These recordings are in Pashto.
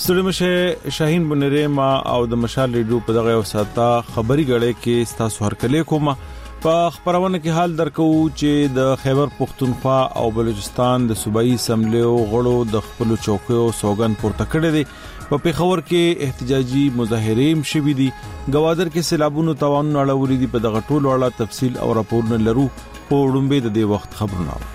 ستړي مشه شاهین بنریم او د مشال ریډیو په دغه وساته خبري غړې کې تاسو هرکلی کوم په خبرونه کې حال درکو چې د خیبر پختونخوا او بلوچستان د صوبایي اسمبلیو غړو د خپل چوکیو سوګن پورته کړی دی په پیښور کې احتجاجي مظاهرې شوي دي گوادر کې سیلابونو توان اړولې دي په دغه ټولو اړه تفصیل او راپورونه لرو په وړاندې د دې وخت خبرونه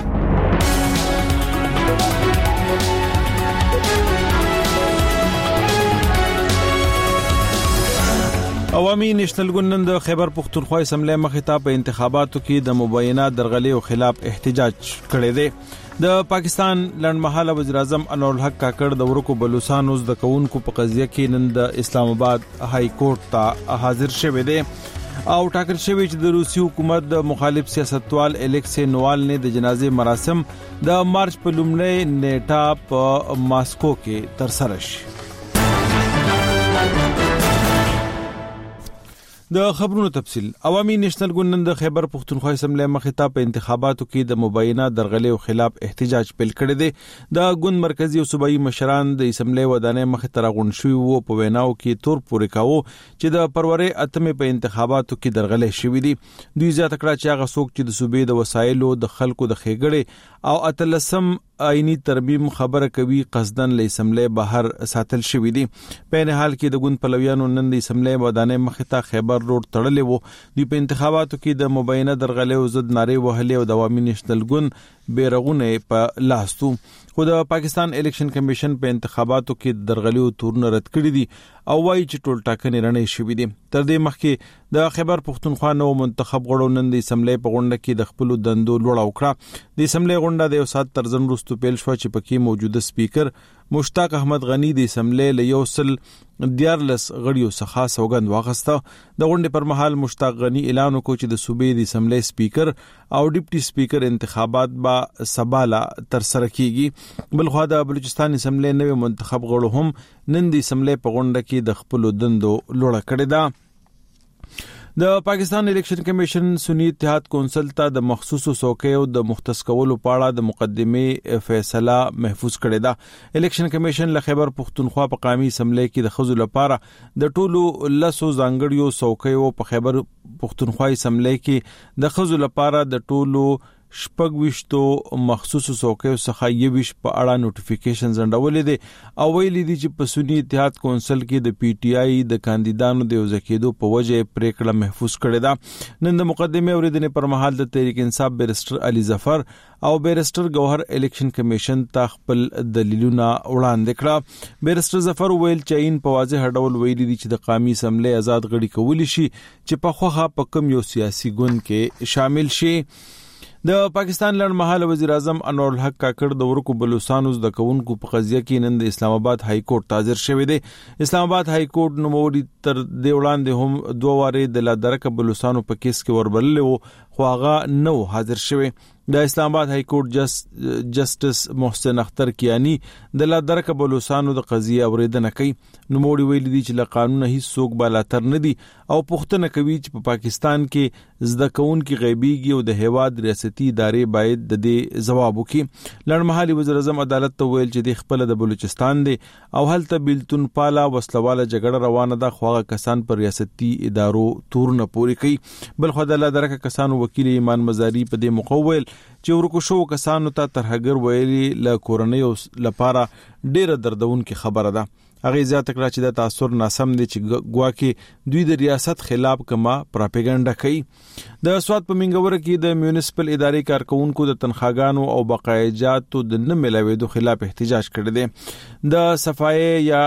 عوامي نېشنل ګوند د خیبر پختونخوا اسمبلی مخې په انتخاباتو کې د مبینه درغلۍ او خلاف احتجاج کړی دی د پاکستان لړمحاله وزیر اعظم انور الحق کاکړ د ورکو بلوچستان د کونکو په قضیه کې نن د اسلام آباد های کورټ ته حاضر شوی دی او ټاکل شوی چې د روسي حکومت د مخالف سیاستوال الیکسی نوالني د جنازې مراسم د مارچ په لومړۍ نیټه په ماسکو کې ترسره شي د خبرونو تفصیل عوامي نېشنل ګوند د خیبر پختونخوا اسمبلی مخې په انتخاباتو کې د مبینه درغلۍ او خلاف احتجاج پیل کړی دی د ګوند مرکزی او صوبایي مشران د اسمبلی ودانې مخې ته راغونډ شوي وو په ویناو کې تور پورې کاوه چې د فروری اتمې په انتخاباتو کې درغلۍ شوې دي دوی زیاته کړه چې هغه څوک چې د صوبې د وسایلو د خلکو د خېګړې او اتلسم آئینی ترمیم خبره کوي قصدن له اسمبلی بهر ساتل شوی دی په نه حال کې د ګوند پلویانو نن د اسمبلی ودانې مخې ته خیبر روډ تړلې وو دوی په انتخاباتو کې د مبینه درغلۍ او ضد نارې وهلې او د عوامي نېشنل ګوند بیرغونه په لاستو خو د پاکستان الیکشن کمیشن په انتخاباتو کې درغلۍ او تورونه رد کړی دي او وايي چې ټول ټاکنې رڼې شوې دي تر دې مخکې د خیبر پختونخوا نو منتخب غړو نن د اسمبلی په غونډه کې د خپل دندو لوړ وکړه د اسمبلی غونډه د یو سات تر ځن وروسته پیل شو چې پکې موجوده سپیکر مشتاق احمد غنی د اسمبلی له یو سل دیارلس غړیو څخه سوګند واغسته د غونډې پر مهال مشتاق غنی اعلان وکړ چې د صوبې د اسمبلی سپیکر او ډیپټي سپیکر انتخابات به سباله تر سره کیږي بلخو د بلوچستان اسمبلی نوې منتخب غړو هم نن د اسمبلی په غونډه کې د خپل دندو لوړه کړې ده د پاکستان الیکشن کمیشن سنی اتحاد کونسل ته د مخصوصو څوکیو د مختص کولو په اړه د مقدمه فیصله محفوظ کړې ده الیکشن کمیشن له خیبر پختونخوا په قومي اسمبلی کې د خزو لپاره د ټولو لسو ځانګړیو څوکیو په خیبر پختونخوا اسمبلی کې د خزو لپاره د ټولو شپږويشتو مخصوصو څوکیو څخه یويش په اړه نوټیفیکیشن ځندولې دي او ویلي دي چې په سنی اتحاد کونسل کې د پی ټی آی د کاندیدانو د وزکیدو په وجه پریکړه محفوظ کړې ده نن د مقدمه اوریدنې پر مهال د تحریک انصاف بیرسټر علي ظفر او بیرسټر گوهر الیکشن کمیشن ته خپل دلیلونه وړاندې کړه بیرسټر ظفر ویل چې ان په واضح ډول ویلي دي چې د قومي اسمبلی آزاد غړي کولی شي چې په خوخه په کم یو سیاسي ګوند کې شامل شي د پاکستان لړمحاله وزیر اعظم انور الحق کاکړ د ورکو بلوچستان د کونکو په قضیه کې نن د اسلام آباد های کورټ حاضر شوی دی اسلام آباد های کورټ نوموړي تر دې وړاندې هم دوه واره د لادرک بلوچستان په کیس کې وربلل وو خو هغه نو حاضر شوی د اسلام آباد های کورټ جسټس محسن اختر کیانی د لادرک بلوچستان د قضیه اوریدنه کوي نوموړي ویلي دي چې له قانون هیڅ څوک بالاتر نه دي او پوښتنه کوي چې په پاکستان کې زده کوونکي غیبیږي او د هیواد ریاستي ادارې باید د دې جواب وکړي لړمحالي وزیر اعظم عدالت ته ویل چې د خپل د بلوچستان دی او هلته بیلتون پالا وسلواله جګړه روانه ده خو هغه کسان پر ریاستي ادارو تورونه پوري کوي بل خو د لادرک کسانو وکیل ایمان مزاری په دې مقوول چې ورکو شو کسانو ته ترهګر ویلي له کورنۍ لپاره ډیره دردونکې خبره ده هغه زیاته کړه چې د تاثر ناسم دي چې ګواکې دوی د ریاست خلاف کما پروپاګاندا کوي د سواد په منګور کې د میونسپل ادارې کارکونکو د تنخواګانو او بقایجاتو د نه ملاويدو خلاف احتجاج کړی دی د صفای یا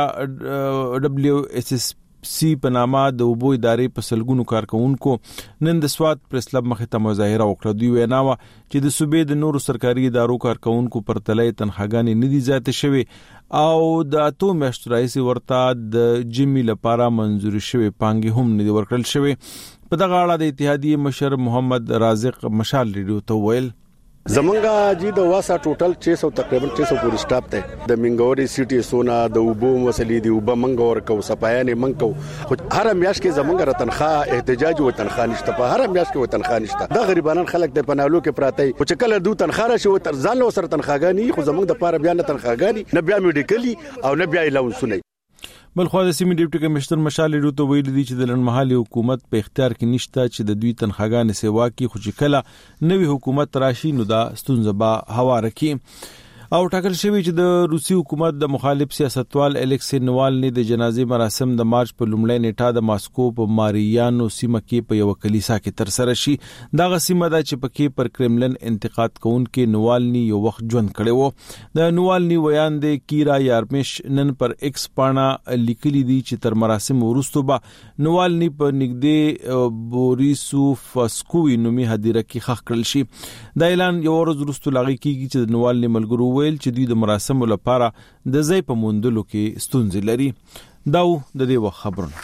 دبليو اس اس سی په نامه د اوبو ادارې په سلګونو کارکونکو نن د سواد پریس کلب مخې ته مظاهره وکړه دوی ویناوه چې د صوبې د نورو سرکاري ادارو کارکونکو پر تلې تنخواګانې نه دي زیاتې شوي او د اتو میاشتو راهیسې ورته د جمی لپاره منظور شوی پانګې هم نه ورکړل شوی په دغه اړه د اتحادیې مشر محمد رازق مشال ریډیو ته ویل زمونږه جی د واسا ټوټل 600 تقریبا 600 پورې سټاپ ته د منګوري سټي سونا د وبو مسلې دی وب منګور کو صفایانه منکو خو هر میاش کې زمونږه تنخواه احتجاج او تنخواه نشته په هر میاش کې تنخواه نشته د غریبانو خلک د پنالو کې پراته او چې کله دوه تنخواه راشي او تر ځان له سره تنخواهګانی خو زمونږ د پاره بیا نه تنخواهګانی نه بیا میډیکلی او نه بیا الاونسونه. بلخو د سیمې ډیپټي کمشنر مشال ډوته ویل دي چې د لنمحالي حکومت په اختیار کې نشته چې د دوی تنخواهګان سیوا کې خو چې کله نوې حکومت راشي نو دا ستونزه به هواره کی. او ټاکل شوی چې د روسي حکومت د مخالف سیاستوال الکسی نوالني د جنازې مراسم د مارچ په لومړۍ نیټه د ماسکو په ماریانو سیمه کې په یو کلیسا کې تر سره شي. دا غسیمه ده چې پکې پر کرملن انتقاد کوونکې نوالني یو وخت ژوند کړي وو. د نوالني ویان د کیرا یارمش نن پر ایکس پاڼه لیکلي دي چې تر مراسم وروسته به نوالني په نږدې بوریسوفسکوي نومي هدیره کې خښ کړل شي. دا اعلان یو ورځ وروسته لاغي کیږي چې د نوالني ملګرو ویل چې دوی د مراسمو لپاره د ځای په موندلو کې ستونزې لري. دا د دې وخت خبرونه.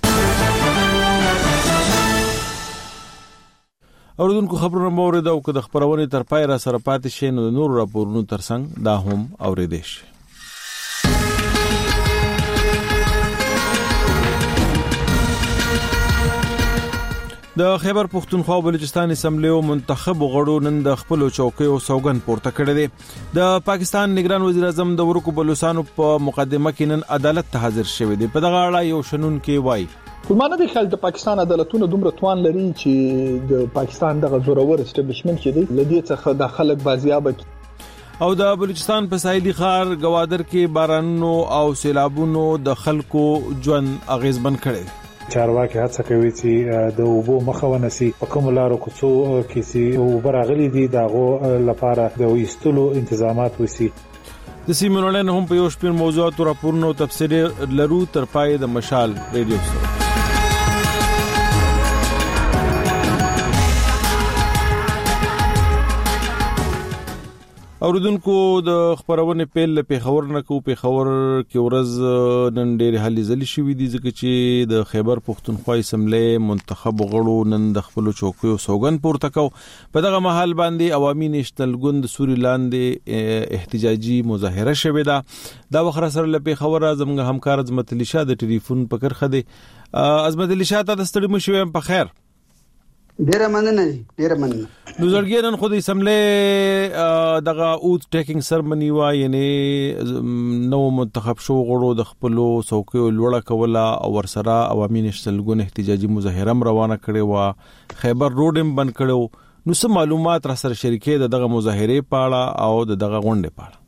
اوردونکو خبرونه مو اوریدو که د خبرونې تر پای را سره پاتې شي نو د نور راپورونو ترڅنګ دا هم اوریدئ شي. د خیبر پختونخوا او بلوچستان اسمبلی منتخب غړو نن د خپل چوکیو سوګن پورته کړی دی. د پاکستان نگران وزیر اعظم د ورکو بلوچستانو په مقدمه کې نن عدالت ته حاضر شوی دی. په دغه اړه یو شنن کې وایي ګومان دی خل د پاکستان عدالتونه دومره توان لري چې د پاکستان دغه زورور اسټابلیشمنت چې دی لدی څخه د خلک بازیاب او د بلوچستان په ساحلي ښار گوادر کې بارانونو او سیلابونو د خلکو ژوند اغیزمن کړي. چارواکي هڅه کوي چې د اوبو مخه ونیسي په کوم لارو کوڅو کې چې اوبه راغلي دي دغه لپاره د ویستلو تنظیمات وسی. د سیمونلن هم په یو شپږ موضوعات او راپورونو تفصیل لرو تر پای د مشال ریډیو سره. اوردونکو د خبرونه پیل په خبر نه کو په خبر کې ورځ نن ډېر حالي ځلی شوې دي ځکه چې د خیبر پختونخوا اسمبلی منتخب غړو نن د خپل چوکیو سوګن پورته کو. په دغه محل باندې عوامي نېشنل ګوند سوري لاندې احتجاجي مظاهره شوه ده. دا وخت سره لپاره خبر زموږ همکار عظمت علي شاه د ټلیفون په کرخه دي. عظمت علي شاه ته د ستړي مشوي په خیر. ډیره مننه. نو زړګیرن خو د اسمبلی دغه اوت ټیکینګ سرمنی وا یعنی نو منتخب شو غړو د خپل څوکیو لوړه کوله او ورسره عوامي نېشنل ګوند احتجاجي مظاهره روانه کړي وا خیبر روډم بند کړو. نو څه معلومات را سره شریکې دغه مظاهره پاړه او دغه غونډه پاړه؟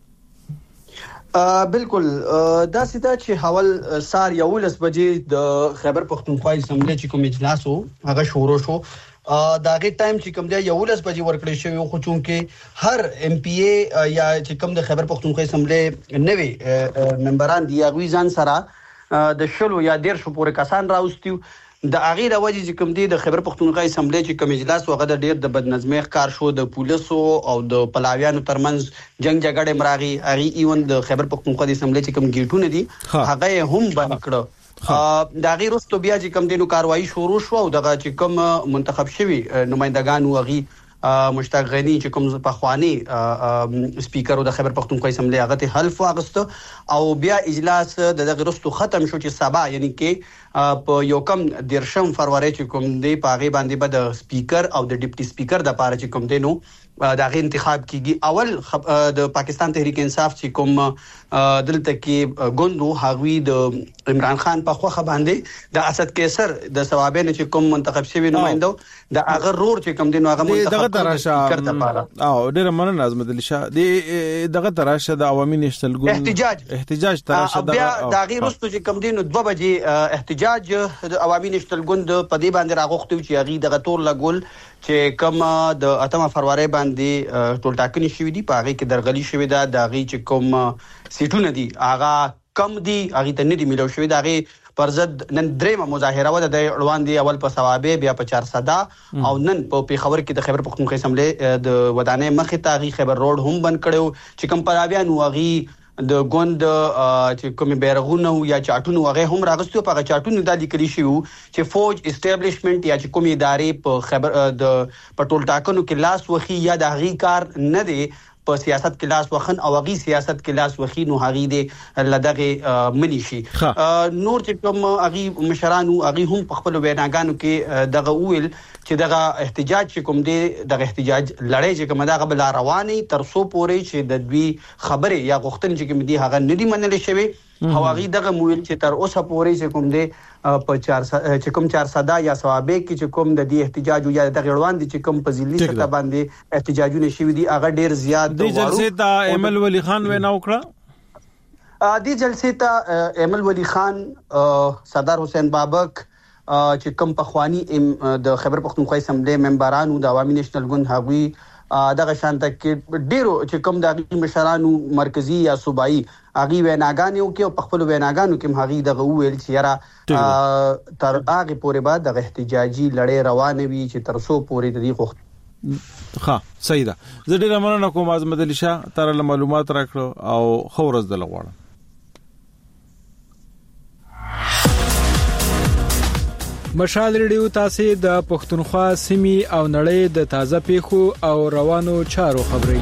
بالکل دا سیده چې حوال سار 11 بجې د خیبر پختونخوا اسمبلی چې کوم اجلاس وو هغه شروع شو. دا غي ټایم چې کوم دی 11 بجې ورکړی شوی خو چونکه هر ام پی ای یا چې کوم د خیبر پختونخوا اسمبلی نوې ممبران دی هغه ځان سره د شلو یا 1.5 پورې کسان راوستیو. د اغه د وجې چې کوم دی د خیبر پختونخوا اسمبلی چې کوم اجلاس وغه د ډیر د بدنظمۍ ښکار شو د پولیسو او د پلاویانو ترمنځ جنگ جګړه مراغي اغه ایون د خیبر پختونخوا د اسمبلی چې کوم گیټونه دي هغه هم بند کړو. دا غیر واستو بیا چې کوم دینو کاروایی شروع شو او دغه چې کوم منتخب شوی نمائندگان وغي مشتاق غنی چې کوم په خواني سپیکر د خیبر پختونخوا اسمبلی هغه ته حلف واغسته او بیا اجلاس دغه رستو ختم شو چې سبا یعنی کې په یو کم 10 فروری چې کوم دی پاغي باندې به د سپیکر او د ډیپټي سپیکر د پاره چې کوم دینو دغه انتخاب کیږي. اول د پاکستان تحریک انصاف چې کوم دلته کې ګوندو هغوی د عمران خان په خوخه باندې د اسد کیسر د ثوابین چې کوم منتخب شوی نمائندو د هغه رور چې کوم دینو هغه منتخب کړ د پاره او ډیر مننه عظمت علي شاه دغه تراشه د عوامي نېشنل ګوند احتجاج تراشه د غیر واستو چې کوم دینو 2 بجې احتجاج د عوامي نېشنل ګوند په دې باندې راغوښتو چې هغه دغه تور لګول چې کوم د 8 فروری باندې ټول ټاکنې شوې دي په هغه کې درغلي شوې ده د هغه چې کوم سیټونه دي هغه کم دي هغه ته نه دي ملو شوې ده هغه پر ضد نن درېمه مظاهره و د اړوان دي اول په ثوابه بیا په 400 او نن په پیښور کې د خیبر پختونخوا اسمبلی د ودانې مخې ته هغه خیبر روډ هم بند کړو چې کوم پلاویان وغي د ګوند چې کوم بیرغونه یا چاټونه هغه هم راغستو په چاټونه د لیکلي شو چې فوج اسټابلیشمنت یا چې کوم ادارې په خبر د پټول ټاکنو کې لاس وخی یا د هغې کار نه دی په سیاست کې لاس وخن او هغې سیاست کې لاس وخی نو هغې د لدغه منی شي نور چې کوم هغې مشرانو هغې هم په خپل ویناګانو کې دغه ویل چې دغه احتجاج چې کوم دی دغه احتجاج لړۍ چې کوم دغه بل رواني تر څو پورې چې د دوی خبره یا غوښتنې چې کوم دی هغه ندي منل شوی او هغه دغه مویل چې تر اوسه پورې چې کوم دی په 400 یا ثوابه کې چې کوم د دې احتجاج یا دغه روان دي چې کوم په ځلي سطح باندې احتجاجونه شوي دي هغه ډیر زیات د جلسې ته ایمل ولی خان وینا وکړه د جلسې ته ایمل ولی خان صدر حسین بابک چې کوم پخوانی د خیبر پختونخوا اسمبلی ممبرانو د عوامي نېشنل ګوند هغوی دغه شانته کې ډیرو چې کوم د مشرانو مرکزی یا صوبایي اغي ویناګانو کې او په خپل ویناګانو کې هغه دغه ویل چې یاره تر هغه پورې بعد د احتجاجي لړۍ روانه وي چې تر څو پورې د دې غوښتنه ها صحیح ده زه ډیر مننه کوم احمد علي شاه تر معلومات راکړو او خو ورځ د لغواړم مشال ریډیو تاسو د پښتونخوا سیمې او نړۍ د تازه پیښو او روانو چارو خبري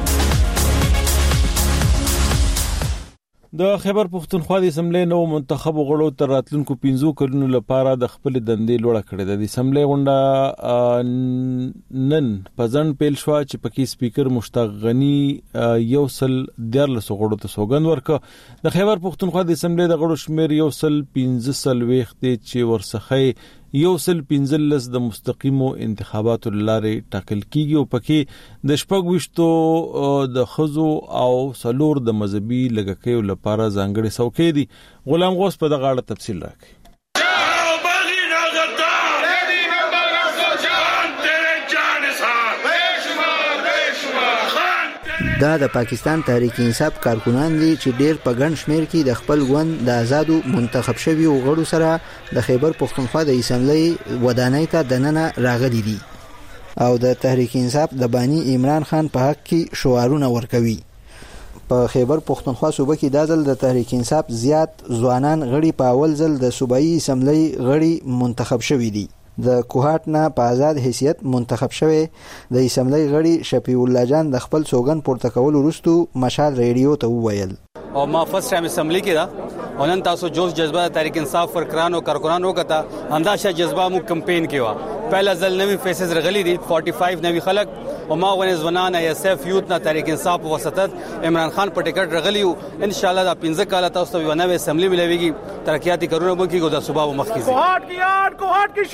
د خیبر پختونخوا د اسمبلی نو منتخب غړو تر راتلونکو 15 کلونو لپاره د خپل دندې لوړه کړې ده. د اسمبلی غونډه نن پزن پیل شو چې پکې سپیکر مشتاق غنی یوسل 14 غړو ته سوګند ورکړه. د خیبر پختونخوا د اسمبلی د غړو شمیر یوسل 15 وخت چې ورسخه یوسل 15 د مستقیمو انتخاباتو لارې ټاکل کیږي او پکې د شپږ د خزو او سلور د مذهبي لګکیو لپاره ځانګړي څوکۍ دي. غلام غوث په دغه اړه تفصیل راکړي. دا د پاکستان تحریک انصاف کارکونان دي چې ډیر په ګڼ شمیر کې د خپل ګوند د آزادو منتخب شوی غړو سره د خیبر پختونخوا د اسمبلی ودانۍ ته دننه راغلي دي او د تحریک انصاف د بانی عمران خان په حق کې شعارونه ورکوي. په خیبر پختونخوا صوبه کې د ځل د تحریک انصاف زیات ځوانان غړي په اول ځل د صوبایي اسمبلی غړي منتخب شوي دي. د کوهات نه په آزاد حیثیت منتخب شوی د اسمبلی غړي شفیع الله جان د خپل سوګن پورته کول وروسته مشال ریډیو ته وویل او ما فرست ټایم اسمبلی کې دا ونن تاسو جوش جذبه تحریک انصاف ورکرانو کارکونانو کته انداشه جذبه مو کمپین کیوا پہلا ځل نوی فیسز رغلی دي 45 نوی خلک او ما ونه ځوانان ایس اف یوت نه تحریک انصاف وسطت عمران خان په ټیکټ رغلی او ان شاء الله دا 15 کال تاسو ته ونه اسمبلی ملويږي ترقیاتی کارونه مو کیږي د صوبه مخکې کوهات کی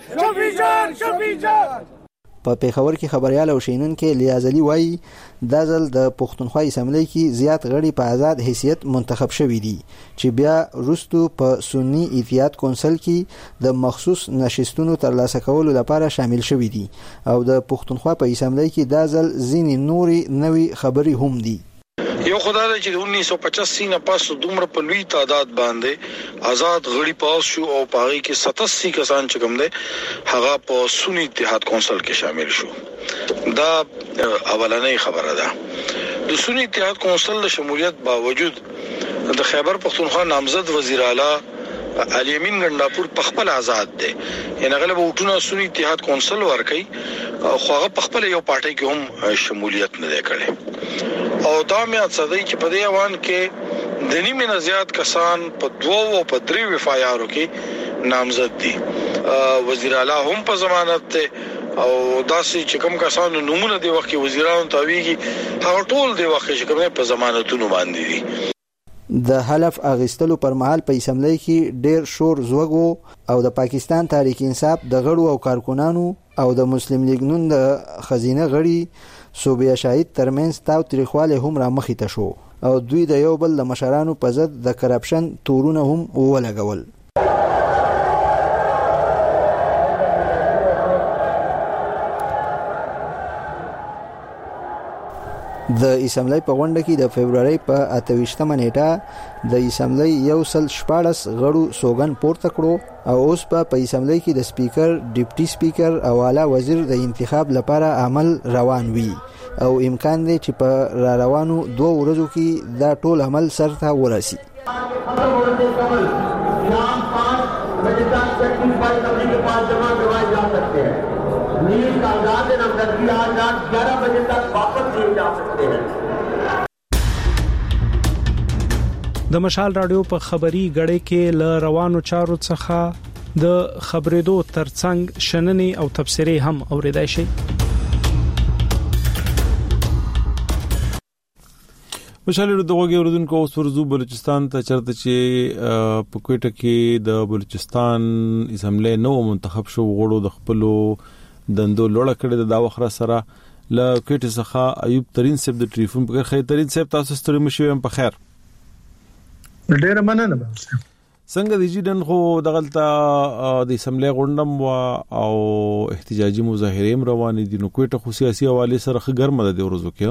شان شفیع جان په پیښور کې خبريال او شینونکو لیاز علي وایي د ځل د پښتونخوا اسمبلی کې زیات غړي په آزاد حیثیت منتخب شوي دي چې بیا وروسته په سنی اتحاد کونسل کې د مخصوص نشستونو ترلاسه کولو لپاره شامل شوي دي او د پښتونخوا په اسمبلی کې د ځل ځینې نوري نوي خبري هم دي. یو خدای چې 1985 نه پس دومره په لوی تعداد باندې آزاد غړي پاس شو او پاره کې 87 کسان چې کوم دي هغه په سنی اتحاد کونسل کې شامل شو. دا اولنۍ خبره ده. د سنی اتحاد کونسل د شمولیت باوجود د خیبر پختونخوا نامزد وزیر اعلی علي امین ګنداپور په خپل آزاد دي یعنی غلبه وټونه سنی اتحاد کونسل ورکي خو هغه په خپل یو پارټي کې هم شمولیت نه کړي او دا مې اڅدای چې په دې وان کې د نیمه نه زیات کسان په 2 او په 3 وفایارو کې نامزد دي. وزیر اعلی هم په ضمانت ته او داسې چې کوم کسانو نمونه دی وخت کې وزیرانو تاویږي هغه ټول دی وخت چې کوم په ضمانتونو باندې دي. د حلف اغستلو پر مهال په اسمبلی کې ډیر شور زوګو او د پاکستان تحریک انصاف د غړو او کارکونانو او د مسلم لیگ نون د خزینه غړي صوبیا شاهد ترمنځ تاو تاریخواله هم را مخې ته شو او دوی د یو بل د مشرانو په ضد د کرپشن تورونه هم ولګول. د اسمبلی په غونډه کې د فبرवरी په 28مه نیټه د اسمبلی 114 غړو سوګن پورته کړو او اوس په اسمبلی کې د سپیکر، ډیپټي سپیکر او اعلی وزیر د انتخاب لپاره عمل روان وي او امکان دی چې په روانو 2 ورځو کې دا ټول عمل سرته ورسي. د مشال رادیو په خبري غړې کې ل روانو چارو څخه د خبرېدو ترڅنګ شننې او تبصرې هم اوریدای شي. مشال رادیو غوږی اوریدونکو اوس ورزو بلوچستان ته چرته چې په کوټه کې د بلوچستان اسمبلی نو منتخب شو غړو د خپلو دندو لوړه کړې د وخره سره ل کوټه څخه ایوب ترين صاحب د ټلیفون په خیر ترين صاحب تاسو ستړي مشوي په خیر. ډېر مننه. څنګه دی جدن خو دغلطه د اسمبلی غونډم او احتجاجي مظاهره روانې دي نو کوټه خو سیاسي حواله سره ګرمه ده د ورځو کې.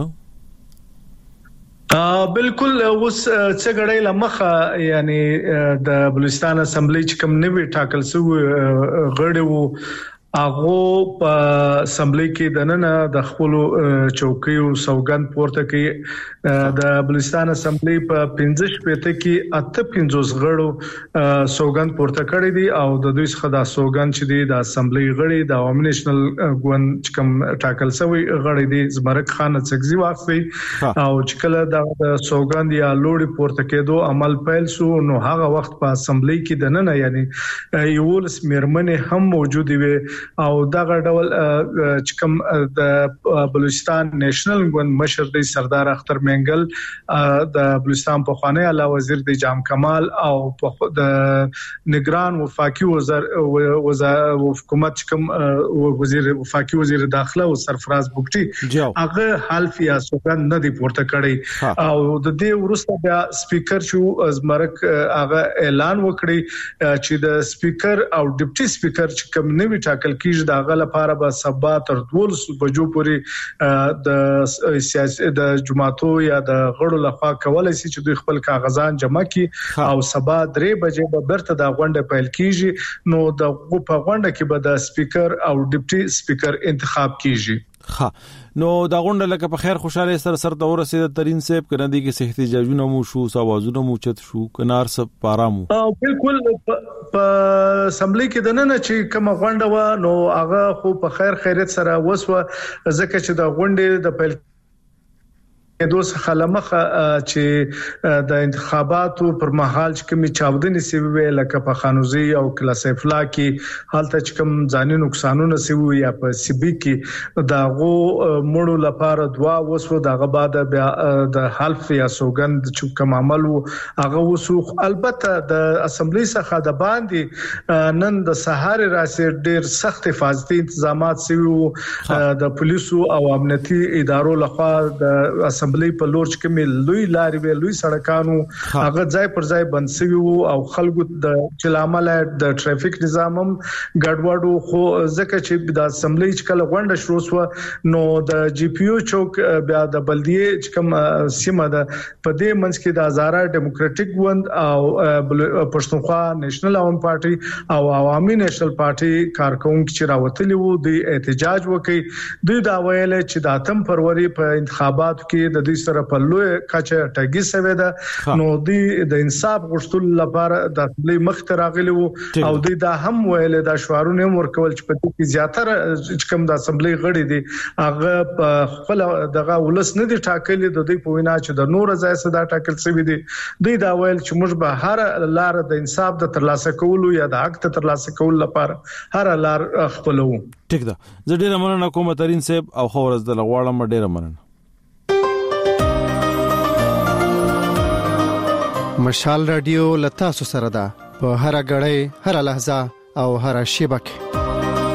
بالکل اوس څه غړې لمخه یعنی د بلوچستان اسمبلی چې کوم نوی ټاکل سو غړې وو هغه په اسمبلی کې د نن د خپل چوکیو سوګند پورته کې د بلوچستان اسمبلی په 15 پته کې 58 غړو سوګند پورته کړی دي او د دوی څخه د سوګند چې د اسمبلی غړي د عوامي نېشنل ګوند چې کوم ټاکل شوی غړي دي زمرک خان څخه واخلي او چې کله د سوګند یا لوړي پورته کېدو عمل پیل شو نو هغه وخت په اسمبلی کې د نن یعنی یولس میرمنې هم موجود وي او دغه ډول چې کوم د بلوچستان نېشنل ګوند مشر دی سردار اختر منګل د بلوچستان په خوانی اعلی وزیر دی جام کمال او د نگران وفاقي وزیر حکومت کوم وزیر وفاقي وزیر داخله او سرفراز بوکټي هغه حلف یا سوګند نه دی پورته کړی او د دې وروسته بیا سپیکر شو ازمرک هغه اعلان وکړي چې د سپیکر او ډیپټي سپیکر چې کوم نوی ټاکل کیږي دا غل لپاره به سبا تر 12 بجو پورې د سیاسي د جماعتو یا د غړو لخوا کولای شي چې دوی خپل کاغذان جمع کړي او سبا 3 بجې به برته د غونډه پیل کیږي نو د په غونډه کې به د سپیکر او ډیپټي سپیکر انتخاب کیږي. ها نو دا غونډه لکه په خیر خوشاله سره د ورسېد ترين صاحب کنه دي کې احتجاجونه مو شو سوازونه مو چت شو کنار سب پارامو بالکل په اسمبلی کې د نن چې کوم غونډه و نو هغه خو په خیر خیرت سره وسوه ځکه چې د غونډې د پیل دوس خلمخه چې د انتخاباتو پر مهال چې کومي چاودنې سوي لکه په خانوزي او کلاسیفلا کې حالت چې کوم ځاني نقصانونه سوي یا په سبي کې داغو مړو لپاره دعا وسو دغه بعد بیا د حلف یا سوګند چې کوم عمل هغه وسو البته د اسمبلی څخه د باندې نن د سهار راسي ډیر سخت حفاظتي تنظیمات سوي د پولیسو او امنیتي ادارو لخوا د اسمبلی په لور چې کومې لوی لارې وی لوی سړکانو هغه ځای پر ځای بند شوی او خلکو د چلامل د ټریفیک نظام هم ګډوډو خو ځکه چې د اسمبلی چې کله غونډه شروع شو نو د جی پی یو چوک بیا د بلدیه چې کوم سیمه ده په دې منځ کې د هزاره ډیموکراټک ګوند او پښتونخوا نېشنل عوام پارټي او عوامي نېشنل پارټي کارکونکو چې راوتلي وو د احتجاج وکړي دوی دا ویل چې د 8 فروری په انتخاباتو کې د دې سره په لوی کچه ټاګي سوي ده نو د انصاف غوښتل لپاره د خپل مخ ته راغلي وو او دوی دا هم ویل دا شعارونه ورکول چې په دې کې زیاتره کوم د اسمبلی غړي دي هغه خپل دغه ولس نه دي ټاکلي د دوی په وینا چې د نور ځای صدا ټاکل شوی دي دوی دا ویل چې موږ به هر لار د انصاف د ترلاسه کولو یا د حق ته ترلاسه کولو لپاره هر لار خپلو. ټیک ده زه ډیر مننه کوم ترين صاحب او خورز د لغواړم ډیر مننه. مشال رادیو لتا سره ده په هر غړې هر لحظه او هر شیبه کې.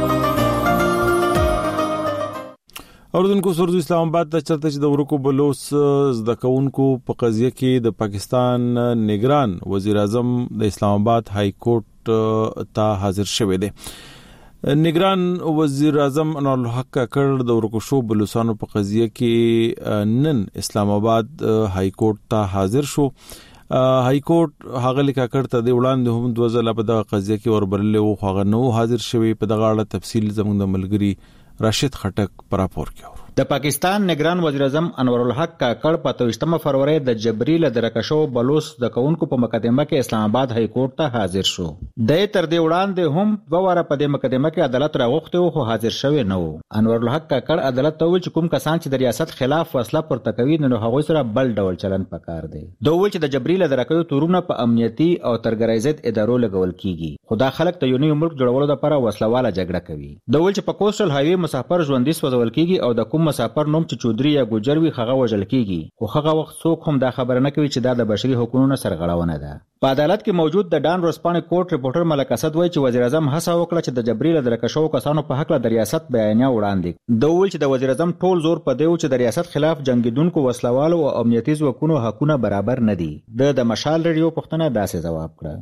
اوردونکو سرزو اسلام آباد ته چرته چې د ورکو بلوس زده کوونکو په قضیه کې د پاکستان نگران وزیر اعظم د اسلام آباد های کورټ ته حاضر شوی دی. نگران وزیر اعظم انور الحق کاکړ د ورکشو بلوچستانو په قضیه کې نن اسلام آباد های کورټ ته حاضر شو. های کورټ هغه کاکړ ته د وړاندې هم د وزله په دغه قضیه کې وربرلې او هغه نو حاضر شوی. په دغه اړه تفصیل زموږ د ملګری راشد خټک پر راپور کې. د پاکستان نگران وزیر اعظم انور الحق کاکړ په 28 فروری د جبري له درکشو بلوچ د کونکو په مقدمه کې اسلام آباد های کورټ ته حاضر شو. د تر دې وړاندې هم دوه واره په دې مقدمه کې عدالت راغوښته خو حاضر شوی نه و. انور الحق کاکړ عدالت ته ویل چې کوم کسان چې د ریاست خلاف وسله پورته کوي نو هغوی سره بل ډول چلن پکار دی. دوی ویل چې د جبري له درکشو تورونه په امنیتي او ترګرایزت ادارو لګول کیږي خو دا خلک د یو نوي ملک جوړولو لپاره وسله واله جګړه کوي. دوی ویل چې په کوسټل هایوي مسافر ژوندۍ سوځول کیږي او د کوم مسافر نوم چې چودري یا ګوجر وي هغه وژل کیږي خو هغه وخت څوک هم دا خبره نه کوي چې دا د بشري حقوقو سرغړونه ده. په عدالت کې موجود د ډان ورسپانې کورټ ریپورټر ملک اسد وایي چې وزیر اعظم هڅه وکړه چې د جبري له درکشو کسانو په حق د ریاست بیانیه وړاندې. دوی ویل چې د وزیر اعظم ټول زور په دی چې د ریاست خلاف جنگیدونکو وسلوالو او امنیتي ځواکونو حقونه برابر نه دي. د مشال ریډیو پښتنه داسې جواب کړ.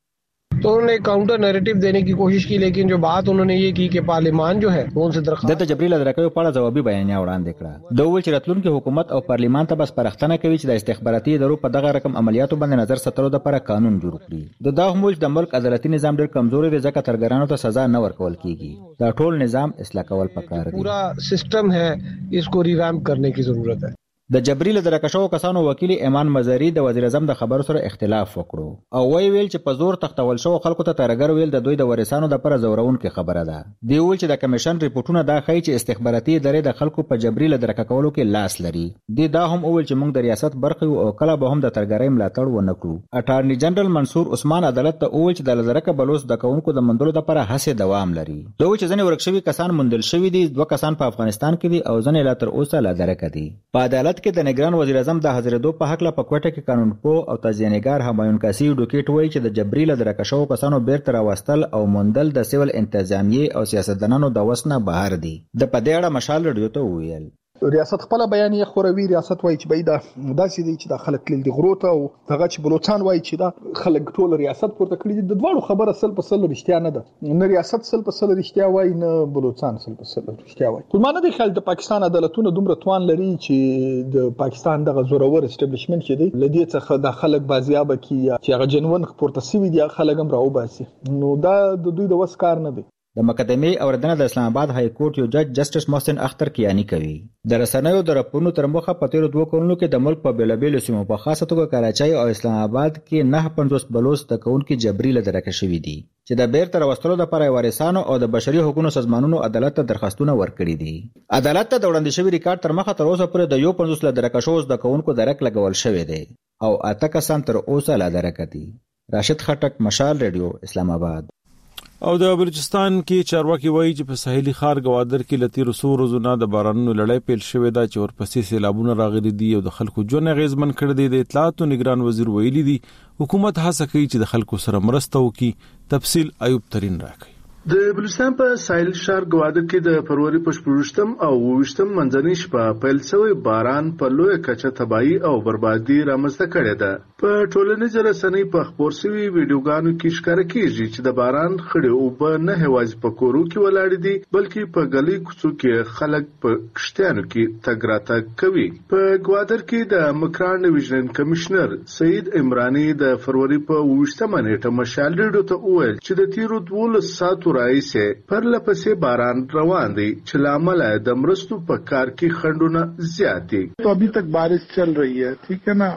तो उन्होंने काउंटर नैरेटिव देने की कोशिश की लेकिन जो बात उन्होंने ये की कि पार्लियामान जो है वो उनसे दरख्वास्त د جبري له درکو په اړه جوابي بیانیه وړاندې کړه. دوی چې راتلونکي حکومت او پارلیمان ته بس پرختنه کوي چې د استخباراتي ادارو په دغه رقم عملیاتو باندې نظر ساتلو لپاره قانون جوړ کړي. دا هم د ملک عدالتي نظام ډېر کمزوري دی ځکه ترګرانو ته سزا نه ورکول کیږي. دا ټول نظام اصلاح کول پکار دی. पूरा सिस्टम है इसको रिवैम्प करने की जरूरत है. د جبري له درکشو کسانو وکیل ایمان مزاری د وزیر اعظم د خبرو سره اختلاف وکړو او ویل چې په زور تختول شو خلکو ته ترګر ویل د دوی د وارثانو د پر زورون کې خبره ده. دی ویل چې د کمیشن ریپورتونه دا ښیي چې استخباراتي ادارې د خلکو په جبري له درکولو کې لاس لري. دی دا هم ویل چې موږ د ریاست برخه او کله به هم د ترګرۍ ملاتړ ونه کړو. اټارنی جنرال منصور عثمان عدالت ته ویل چې د لزرکه بلوچ د کونکو د مندلو لپاره هڅه دوام لري. دوی چې ځنې ورکشوي کسان مندل شوی دي، دوه کسان په افغانستان کې دي او ځنې لا تر اوسه لا درکه دي. په عدالت کې د نگران وزیر اعظم د حاضرېدو په حق له پکوټه کې قانونپوه او تجزیه‌نګار همایون کاسی ډوکیټ وایي چې د جبري له درکشو کسانو بیرته راوستل او موندل د سیول انتظامیه او سیاستدانانو د وسنه بهر دي. د پدې اړه مشال رادیو ته ویل ریاست خپل بیانیه خوروي. ریاست وایي چې بيدا داسې دي چې د خلک تل دی غروته او هغه چې بلوچستان وایي چې دا خلک ټول ریاست پورته کړی دي. د دوړو خبره سل په سل رښتیا نه ده. نه ریاست سل په سل رښتیا وایي نه بلوچستان سل په سل رښتیا وایي. خو مانه دي خل د پاکستان عدالتونو دومره توان لري چې د پاکستان دغه زورور اسټابلیشمنت چې دی لدی څخه د خلک بازیابه کی چې هغه جنون پورته سوي دي خلک هم راو باسي. نو دا د دوی د وس کار نه دی. د مقدمې اوردنه د اسلام آباد های کورټ یو جج جسټس محسن اختر کیانی کوي. د رسنیو د راپورونو تر مخه په تیر 2 کلونو کې د ملک په بیلابیلو سیمو په خاصه توګه کراچۍ او اسلام آباد کې 950 بلوچ د کونکو جبري له درکه شوی دي چې د بیرته راوستلو لپاره وارثانو او د بشري حقوقو سازمانونو عدالت ته درخواستونه ورکړي دي. عدالت ته د وړاندې شوی ریکارډ تر مخه تر اوسه پورې د 150 له درکه شو د کونکو درک لګول شوی دی او اته کسان تر اوسه لا درکه دي. راشد خټک، مشال ریډیو، اسلام آباد. او د بلوچستان کې چارواکي وایي چې په ساحلي ښار ګوادر کې لتیر سورزونه د بارانونو لړۍ پیل شوې ده چې ورپسې سیلابونه راغلي دي او د خلکو ژوند اغیزمن کړی دی. د اطلاعاتو نگران وزیر ویلي دي حکومت هڅه کوي چې د خلکو سره مرسته وکړي. تفصیل ایوب ترين راکړي. د بلوچستان په ساحل شهر ګوادر کې د فروری په 28 او 29 منځنۍ شپه پیل شوی باران په لوی کچه تباہي او بربادي رامنځته کړې ده. په ټولنیزو رسنیو په خبر شوی ویډیوګانو کې ښکاره کیږي چې د باران خړې اوبه نه هوازي په کورو کې ولاړ دي بلکې په گلی کوڅو کې خلک په کشتیانو کې تګ راتګ کوي. په ګوادر کې د مکران ډیویژن کمشنر سید عمرانی د فروری په 28 نیټه مشال ریډیو ته وویل چې د تیرو 12 ساعتو راځي پر لپسې باران روان دی چې لامل د مرستو په کار کې خندونه زیات دي. तो अभी तक बारिश चल रही है, ठीक है ना.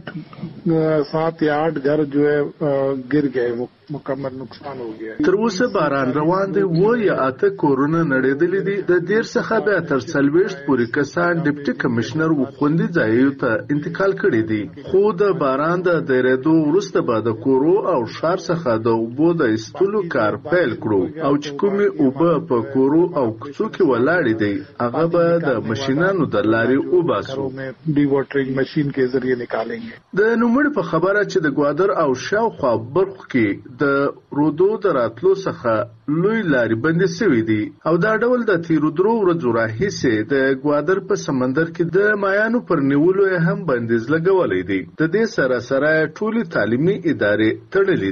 7 या 8 घर जो है गिर गए, वो मुकम्मल नुकसान हो गया. تر اوسه باران روان دی. و یا اته کورونه نړېدلې دي. د دیر څخه بیا تر 40 پورې کسان ډیپټي کمشنر و خوندي ځایونو ته انتقال کړي دي. خو د باران د ډېرېدو وروسته به د کورو او شهر څخه د اوبو د ایستلو کار پیل کړو او چې کومې اوبه په کورو او کوڅو کې ولاړې دي هغه به د ماشينانو د لارې وباسو. ډي واټرینګ ماشين کې ذریعہ نکالेंगे. د نوموړي په خبره چې د ګوادر او شاوخوا برخو کې د رودو د راتلو څخه لوی لارې بندې شوې دي او دا ډول د تیرو 3 ورځو راهیسې د ګوادر په سمندر کې د مایانو پر نیولو هم بندیز لګولې دي. د دې سره سره ټولي تعلیمي ادارې تړلې دي.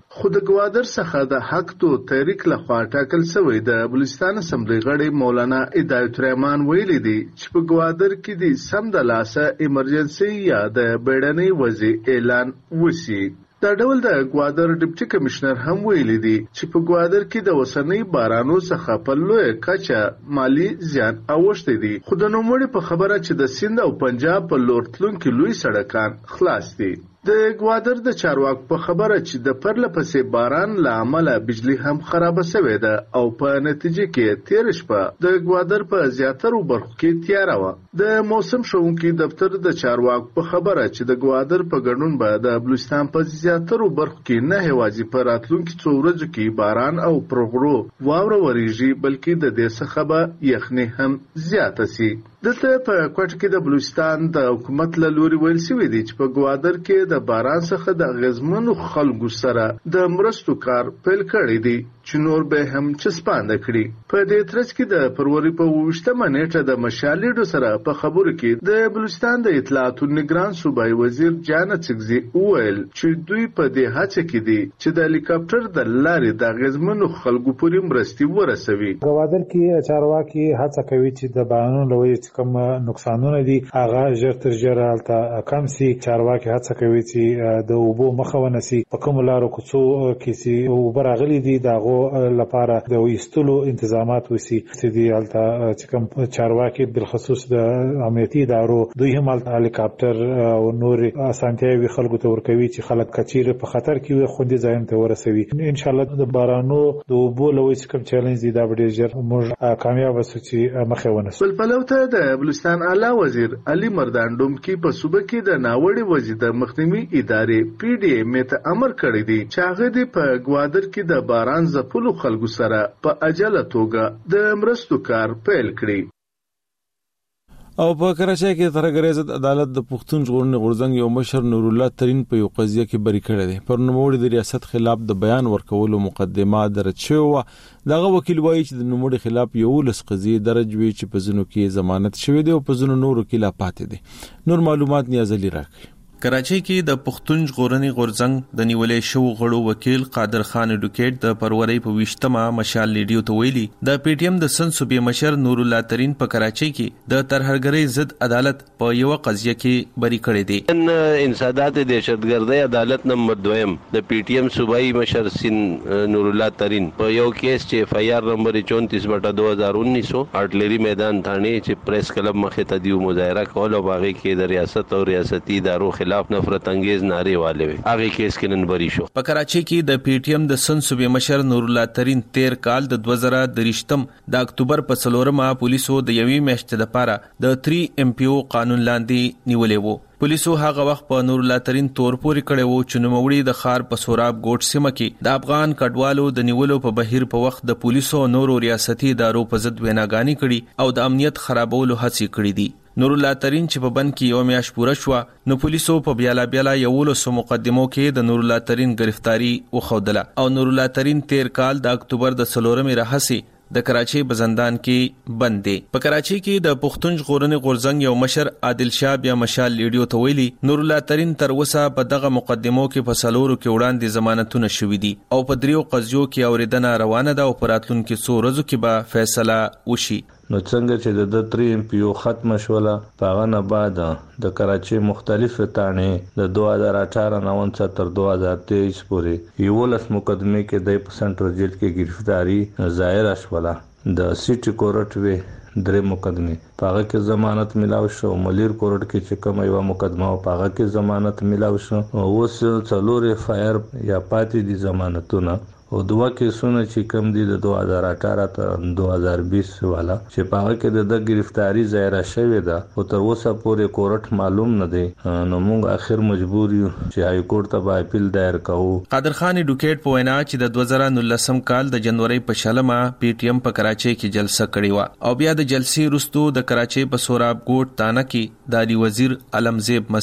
خو د ګوادر څخه د حق تو تحریک لخوا ټاکل شوی د بلوچستان اسمبلی غړي مولانا هدایت الرحمن ویلي دي چې په ګوادر کې د سم د لاسه ایمرجنسي یا د بیړنۍ وضع اعلان وشي. دا ډول د ګوادر ډیپټي کمشنر هم ویلي دي چې په ګوادر کې د وسنۍ بارانو څخه په لوی کچه مالی زیان اوښتی دي، خو د نوموړي په خبره چې د سند او پنجاب په لور تلونکي لوی سړکان خلاص دي. د ګوادر د چارواکو په خبره چې د پرله پسې باران له امله بجلی هم خراب شوې ده او په نتیجه کې تیر شپه د ګوادر په زیاترو برخو کې تیاره وه. د موسم ښوونکي دفتر د چارواکو په خبره چې د ګوادر په ګډون به د بلوچستان په زیاترو برخو کې نه یوازې په راتلونکي څو ورځو کې باران او پر غرو واوره وریږي، بلکې د دې څخه به یخنۍ هم زیاته سي. دلته په کوټه کې د بلوچستان د حکومت له لوري ویل شوی دی چې په ګوادر کې د باران څخه د اغیزمنو خلکو سره د مرستو کار پیل کړی دی چې نور به هم چسپانده کړي. په دې ترڅ کې د فروری په 28مه نیټه د مشالېډو سره په خبرو کې د بلوچستان د اطلاعاتو نگران صوبایي وزیر جان چکزي وویل چې دوی په دې هڅه کې دي چې د هلیکاپټر د لارې د اغیزمنو خلکو پورې مرستې ورسوي. ګوادر کې چارواکي هڅه کوي چې د بارانونو لوی کوم نقصانونه دي هغه ژر تر ژره هلته کم سي. چارواکي هڅه کوي چې د اوبو مخه ونیسي. په کومو لارو کوڅو کې چې اوبه راغلي دي د هغو لپاره د ویستلو انتظامات وسي چې دي هلته چې کوم چارواکي بالخصوص د امنیتي ادارو دوی هم هلته هلیکاپټر او نور اسانتیاوي خلکو ته ورکوي چې خلک کچیر په خطر کې وي خوندي ځایونو ته ورسوي. ان شاء الله د بارانو د اوبو لوي چې کوم چیلنج دي دا به ډېر ژر موږ کامیاب شو چې مخه ونیسو. بل پلوته د بلوچستان اعلی وزیر علي مردان ډومکی په صوبه کې د ناوړي وضع د مخنیوي ادارې PDM ته امر کړی دی چې هغه د په ګوادر کې د باران ځپلو خلکو سره په عاجله توګه د مرستو کار پیل کړي. او په کراچۍ کې ترهګر عزت عدالت د پښتون ژغورنې غورځنګ یو مشر نور الله ترین په یو قضیه کې بری کړی دی. پر نوموړي د ریاست خلاف د بیان ورکولو مقدمه درج شوې وه. دغه وکیل وایي چې د نوموړي خلاف 11 قضیې درج وي چې په ځینو کې ضمانت شوې دي او په ځینو نورو کې لا پاتې دي. نور معلومات نیازلي راکړي. کراچۍ کې د پښتون ژغورنې غورځنګ د نیولې شو غړو وکیل قادر خان اډوکیټ د فروری په 20مه مشال لیډیو ته ویلي د پی ټی ایم د سن صوبې مشر نور الله ترین په کراچۍ کې د ترهګرۍ ضد عدالت په یو قضیه کې بری کړی دی. انسداد دهشتګردۍ عدالت نمبر 2 د پی ټی ایم صوبایي مشر سن نور الله ترین په یو کیس چې اف آی آر نمبر 34/2019 آرټلری میدان تھانې چې پریس کلب مخې ته دیو مظاهره کول او باغې کې د ریاست او ریاستي ادارو خلاف نفرت انگیز نعرے والے وي هغه کیس کې نن بری شو. په کراچۍ کې د پی ټی ایم د سن صوبې مشر نور الله ترین 13 کال د 2023 د اکتوبر په 4مه پولیسو د یوې میاشتې لپاره د 3 MPO قانون لاندې نیولې وو. پولیسو هغه وخت په نور الله ترین تور پوري کړي وو چې نوموړي د خار په سوراب ګوټ سیمه کې د افغان کډوالو د نیولو په بهیر په وخت د پولیسو نورو ریاستي ادارو په ضد ویناګانی کړي او د امنیت خرابولو هڅې کړې دي. نور الله ترین چې په بند کې یو میاشت پوره شو نو پولیسو په بیاله یولو سو مقدمو کې د نور الله ترین گرفتاری وخودله او نور الله ترین 13 کال د اکتوبر د 16مې راهسي د کراچۍ بزندان کې بند دي. په کراچۍ کې د پښتون ژغورنې غورځنګ یو مشر عادل شاه بیا مشال لیډیو ته ویلي نور الله ترین تر اوسه په دغه مقدمو کې په سلورو کې وړاندې ضمانتونه شوې دي او په دریو قضیو کې اوریدنه روانه ده او په راتلونکو څو ورځو کې به فیصله وشي. نو څنګه چې د 3 MPO ختم شوله پاغه نه بعد د کراچۍ مختلف تانې د 2018 تر 2023 پورې یو لس مقدمه کې د سنټرل جیل کې گرفتاری ظاهر شوله. د سیټي کورټ وی 3 مقدمه پاغه کې ضمانت ملاو شو. ملیر کورټ کې چې کوم یو مقدمه پاغه کې ضمانت ملاو شو. اوس څلور فایر یا پاتې دي ضمانتونه او دوه کیسونه چې کم دي د 2018 تر 2020 والا چې پاغه کې د گرفتاری ظاهر شوې ده او تر اوسه پورې کورټ معلوم نه دی. نو موږ اخر مجبور یو چې های کورټ ته اپیل دایر کوو. قادر خان اډوکیټ په وینا چې د 2019 کال د جنوري په شلمه پی ټی ایم په کراچۍ کې جلسه کړې و او بیا د جلسې وروسته د کراچۍ په سوراب ګوټ تانه کې دالي وزیر علمزیب مسجد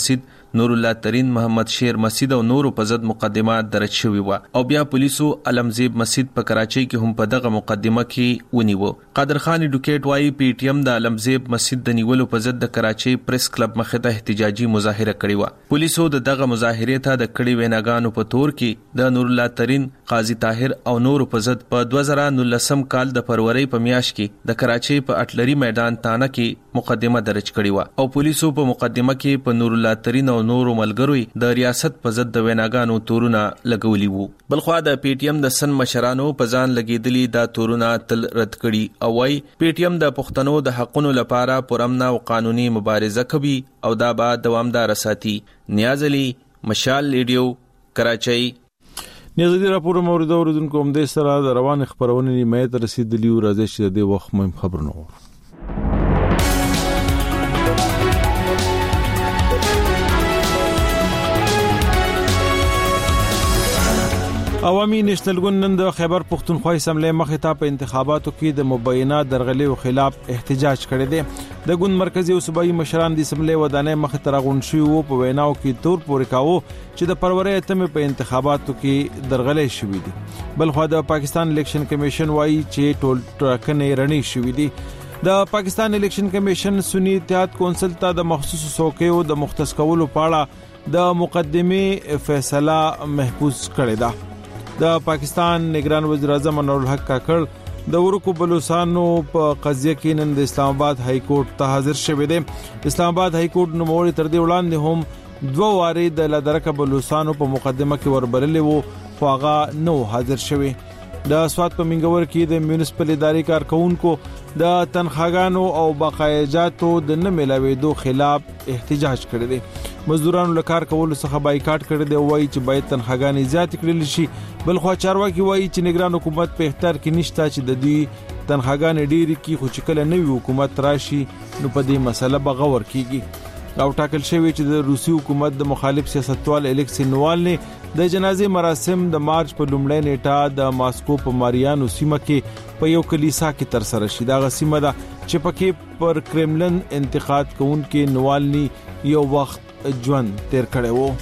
نور الله ترين محمد شیر مسجد او نورو په ضد مقدمات درج شوی و او بیا پولیسو علمزیب مسجد په کراچۍ کې هم په دغه مقدمه کې ونیو. قادر خان اډوکیټ وايي پی ټی ایم د علمزیب مسجد د نیولو په ضد د کراچۍ پریس کلب مخې ته احتجاجي مظاهره کړې و. پولیسو دغه مظاهره ته د کړي ویناګانو په تور کې د نور الله ترين، قاضي طاهر او نورو په ضد په 2019 کال د فروری په میاشت کې د کراچۍ په اټلري میدان تانه کې مقدمه درج کړې و او پولیسو په مقدمه کې په نور الله ترين او نورو ملګرو د ریاست په ضد د ویناګانو تورونه لګولي وو. بلخوا د پی ټی ایم د سن مشرانو په ځان لګیدلي دا تورونه تل رد کړي او وايي پی ټی ایم د پښتنو د حقونو لپاره پرامن او قانوني مبارزه کوي او دا به دوامدار ساتي. نیاز علي، مشال ریډیو، کراچۍ. نیازدي راپور مورید اوریدونکو هم د سره د روان خبرونه نیمه ته رسیدلی او راځي چې د وخت مهم خبرونه عوامي نېشنل ګوند نن د خیبر پښتونخوا اسمبلی مخې ته په انتخاباتو کې د مبینه درغلي خلاف احتجاج کړی دی. د ګوند مرکزی او صوبایي مشران د اسمبلی ودانۍ مخې ته راغونډ شوي وو. په ویناو کې تور پورې کاوه چې د فروری اتمې په انتخاباتو کې درغلي شوې دي. بلخوا د پاکستان الیکشن کمیشن وایي چې ټول ټاکنې رڼې شوې دي. د پاکستان الیکشن کمیشن سنی اتحاد کونسل ته د مخصوص څوکیو د مختص کولو په اړه د مقدمه فیصله محفوظ کړې ده. د پاکستان نگران وزیر اعظم انور الحق کاکړ د ورکو بلوچستانو په قضیه کې نن د اسلام آباد های کورټ ته حاضر شوی دی. اسلام آباد های کورټ نوموړي تر دې وړاندې هم 2 واري د لادرکه بلوچستانو په مقدمه کې وربللې وو خو هغه نو حاضر شوی. د سواد په منګور کې د میونسپل ادارې کارکونکو د تنخواګانو او بقایجاتو د نه ملاوېدو خلاف احتجاج کړی دی. مزدورانو له کار کولو څخه بایکاټ کړی دی. وایي چې باید تنخواګانې زیات کړل شي. بلخوا چارواکي وایي چې نگران حکومت په اختیار کې نشته چې د دې تنخواګانې ډېری کې خو چې کله نوی حکومت راشي نو په دې مسله به غور کیږي. او ټاکل شوی چې د روسي حکومت د مخالف سیاستوال الیکسی نوالني د جنازې مراسم د مارچ په لومړۍ نیټه د ماسکو په ماریانو سیمه کې په یو کلیسا کې تر سره شي. دا غسیمه ده چې پکې پر کرملن انتقاد کوونکې نوالني یو وخت ژوند تیر کړی وو.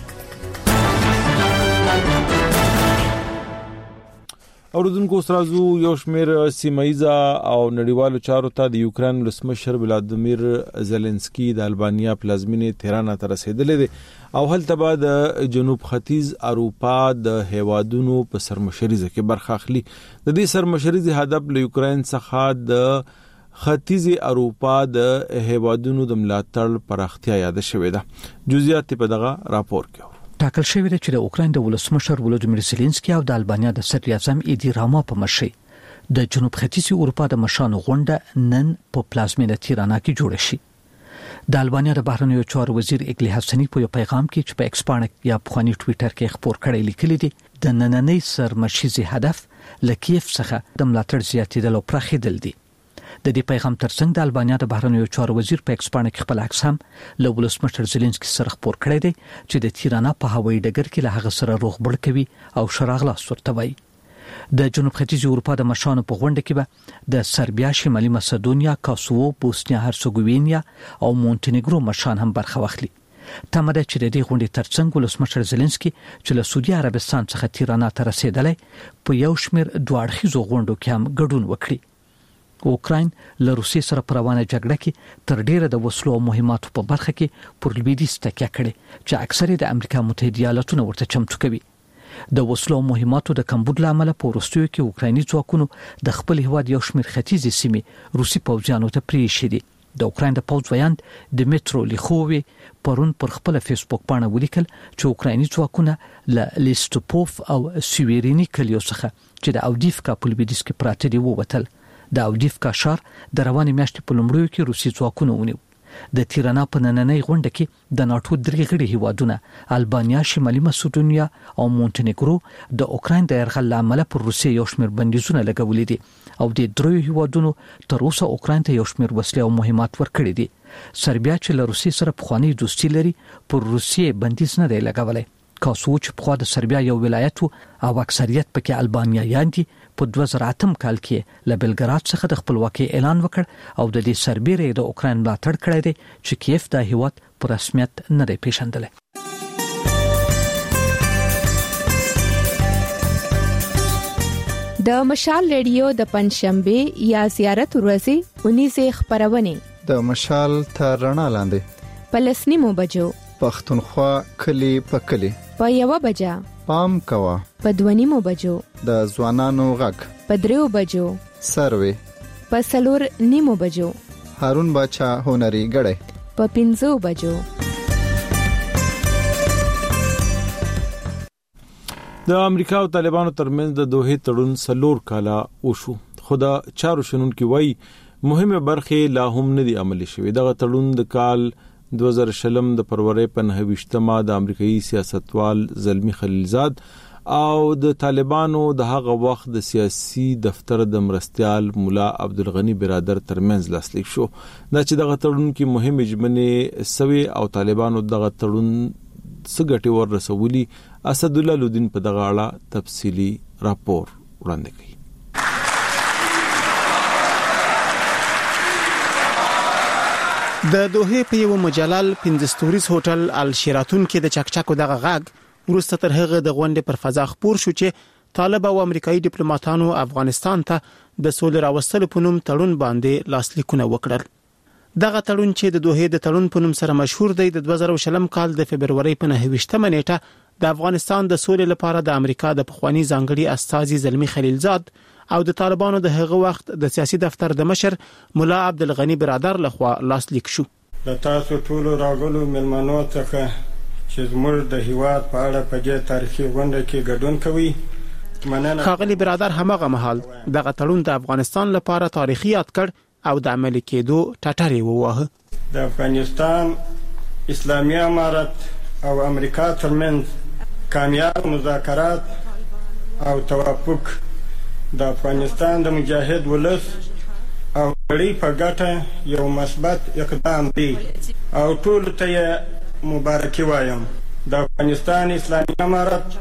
اوردونکو سرازو یو شمیر سیمایزه او نړیوالو چارو ته د یوکرين ولسمشر ولادیمیر زيلنسکي د البانیا پلازمینې تهران ته رسیدلې دي او هلته به د جنوب ختیځ اروپا د هیوادونو په سرمشريزه کې برخه اخلي. د دې سرمشريزه هدف له یوکرين څخه د ختیځ اروپا د هیوادونو د ملاتړ پراختیا یاد شوې ده. جزئیات په دغه راپور کې ټاکل شوی دی چې د اوکراین د ولسمشر ولادیمیر زيلنسکي او د البانیا د صدر اعظم ایدی راما په مشرۍ د جنوب ختیځ اروپا د مشرانو غونډه نن په پلازمینه تیرانا کې جوړه شي. د البانیا د بهرنیو چارو وزیر اګلی حسنی په یو پیغام کې چې په ایکس باندې یا په خاني ټوئیټر کې خبر کړی لیکلی دی د نننۍ سرمشريزي هدف لکیف څخه د ملاتړ زیاتېدل او پراخېدل دي. د دې پیغام ترڅنګ د البانیا د بهرنیو چارو وزیر په ایکس باندې خپل عکس هم له ولسمشر زيلنسکي سره خبر کړی دی چې د تیرانا په هوایي ډګر کې له هغه سره روغبړ کوي او شراغلاس ورته وایي. د جنوب ختیځ اروپا د مشرانو په غونډه کې به د سربیا، شمالي مسدونیا، کاسوو، بوسنیا هرڅګوینیا او مونټینګرو مشران هم برخه واخلي. تمه ده چې د دې غونډې ترڅنګ ولسمشر زيلنسکي چې له سعودي عربستان څخه تیرانا ته رسیدلی په یو شمیر دوه اړخیزو غونډو کې هم ګډون وکړي. اوکراین له روسیې سره په روانه جګړه کې تر ډیره د وسلو او مهماتو په برخه کې پر لویدیځ تکیه کړې چې اکثره د امریکا متحده ایالاتونو ورته چمتو کوي. د وسلو او مهماتو د کمبود لامل په وروستیو کې اوکرایني ځواکونو د خپل هیواد یو شمیر ختیځې سیمې روسي پوځیانو ته پریښې دي. د اوکراین د پوځ ویاند دمیترو لیخووی پرون پر خپل فیسبوک باندې ولیکل چې اوکرایني ځواکونه له لیستوپوف او سویرینی کلیو څخه چې د اودیفکا په لویدیځ کې پراته دي ووتل. د اودیفکا ښار د روانې میاشتې په لومړیو کې روسي ځواکونه ونیو. د تیرانا په نننۍ غونډه کې د ناتو درې غړي هیوادونه البانیا، شمالي مسدونیا او مونټینګرو د اوکراین د یرغل لامل پر روسیې یو شمیر بندیزونه لګولې دي او د دریو هیوادونو تر اوسه اوکراین ته یو شمیر وسلې او مهمات ورکړي دي. سربیا چې له روسیې سره پخوانی دوستي لري پر روسیې بندیز نه دی لګولای. کاسوو چې په د سربیا یو ولایت او اکثریت پکې البانیایان دي په 2008 کال کې له بلګراد څخه د خپلواکۍ اعلان وکړ او د دې سربیره د اوکراین ملاتړ کړی دی چې کیف د هیواد په رسمیت نه دی پیژندل. د مشال ریډیو د پنځشنبه یا زیارت ورځې 19 خبرونه د مشال تر رڼا لاندې پلسنیمو بجو پښتونخوا کلی په کلی په 1 بجه پام کوا په 2 بجو د ځوانانو غږ په 3 بجو سروي په 4 بجو هارون باچا هنري غړې په 5 بجو. د امریکا او طالبانو ترمنځ د دوحې تړون 4 کاله وشو، خو د چارو شنونکو وایي مهمه برخه لا هم نه دي عملي شوې. دغه تړون د کال 2020 د فروری په 9مه د امریکایي سیاستوال زلمی خلیلزاد او د طالبانو د هغه وخت د سیاسي دفتر د مرستيال مولا عبدالغنی برادر ترمنځ لاسلیک شو. دا چې دغه تړون کې مهمه اجمنه سوي او طالبانو دغه تړون سګټي ور رسولي. اسد الله لودین په دغه اړه تفصيلي راپور وړاندې کړي. د دوحې په یو مجلل 15 ستوریز هوټل الشيراتون کې د چکچکو دغه غږ وروسته تر هغه د غونډې پر فضا خبر شو چې طالب او امریکایي ډیپلوماټانو افغانستان ته د سولې راوستلو په نوم تړون باندې لاسلیکونه وکړل. دغه تړون چې د دوحې د تړون په نوم سره مشهور دی د 2020 کال د فبرवरी په 9مه نیټه د افغانستان د سولې لپاره د امریکا د پخوانی ځانګړي استازي زلمی خلیلزاد او د طالبانو د هغه وخت د سیاسي دفتر د مشر مولا عبدالغنی برادر لخوا لاسلیک شو. د تاسو ټول راغلو ملمنو څخه چې زموږ د هیواد په اړه په دې تاریخي غونډه کې ګډون کوي مننه. خاغلی برادر همغه مهال دغه تړون د افغانستان لپاره تاریخي یاد کړ او د عملي کېدو ټټري ووهه. د افغانستان اسلامي امارت او امریکا ترمنځ کامیاب مذاکرات او توافق د افغانستان د مجاهد ولس او لړۍ په ګټه یو مثبت اقدام دی او ټول ته مبارکي وایم. د افغانستان اسلامي امارت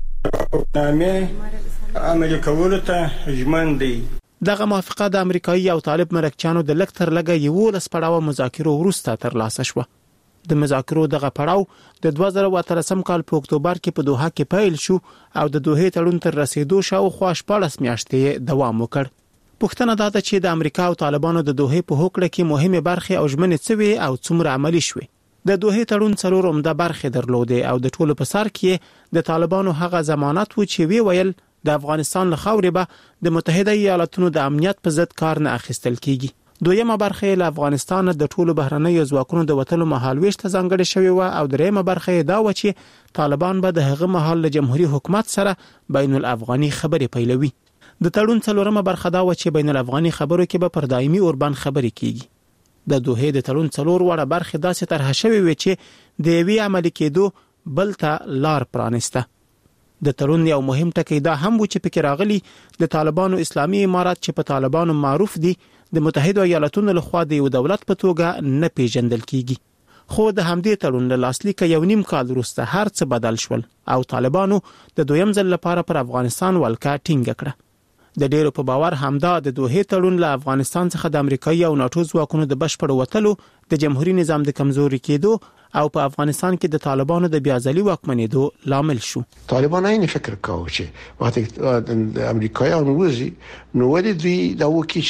توافقنامې عملي کولو ته ژمن دی. دغه موافقه د امریکایي او طالب مرکچانو د لکتر لګه یو لس پړاو مذاکرو وروسته ترلاسه شو. د مذاکرو دغه پړاو د 2013 کال په اکتوبر کې په دوحه کې پیل شو او د دوحې تړون تر رسیدو شاوخوا 14 میاشتې دوام وکړ. پوښتنه دا ده چې د امریکا او طالبانو د دوحې په هوکړه کې مهمه برخه او ژمنې څوي او څومره عملي شوي. د دوحې تړون 4 عمده برخه درلوده او د ټولو په سر کې د طالبانو هغه ضمانت و چې وی ویل د افغانستان له خاورې به د متحده ایالاتونو د امنیت په ضد کار نه اخیستل کیږي. دویمه برخه له افغانستان د ټولو بهرنیو ځواکونو د وټلو مهالويش ته ځانګړې شوی و او دریمه برخه دا و چې طالبان به د هغه مهال له جمهوریت حکومت سره بین الافغاني خبرې پیلوي. د تړون څلورمه برخه دا و چې بین الافغاني خبرو کې به پر دایمي اوربان خبرې کیږي. د دوحې د تړون څلور وړه برخه داسې طرح شوی و چې د وی عملي کېدو بل ته لار پرانسته. د تړون یو مهم ټکی دا هم و چې پکې راغلي د طالبانو اسلامي امارات چې په طالبانو معروف دي د متحده ایالاتونو لخوا د یو دولت په توګه نه پیژندل کیږي. خو د همدې تړون له لاسلیک یو نیم کال وروسته هر څه بدل شول او طالبانو د دویم ځل لپاره پر افغانستان ولکه ټینګ کړه. د ډیرو په باور همدا د دوحې تړون له افغانستان څخه د امریکایي او ناتو ځواکونو د بشپړ وټلو د جمهوریت نظام د کمزوري کېدو او په افغانستان کې د طالبانو د بیازلي واکمنېدو لامل شو. طالبان این فکر کاوه چې وقتی د امریکایانو وزي نو ولې دوی دا وکی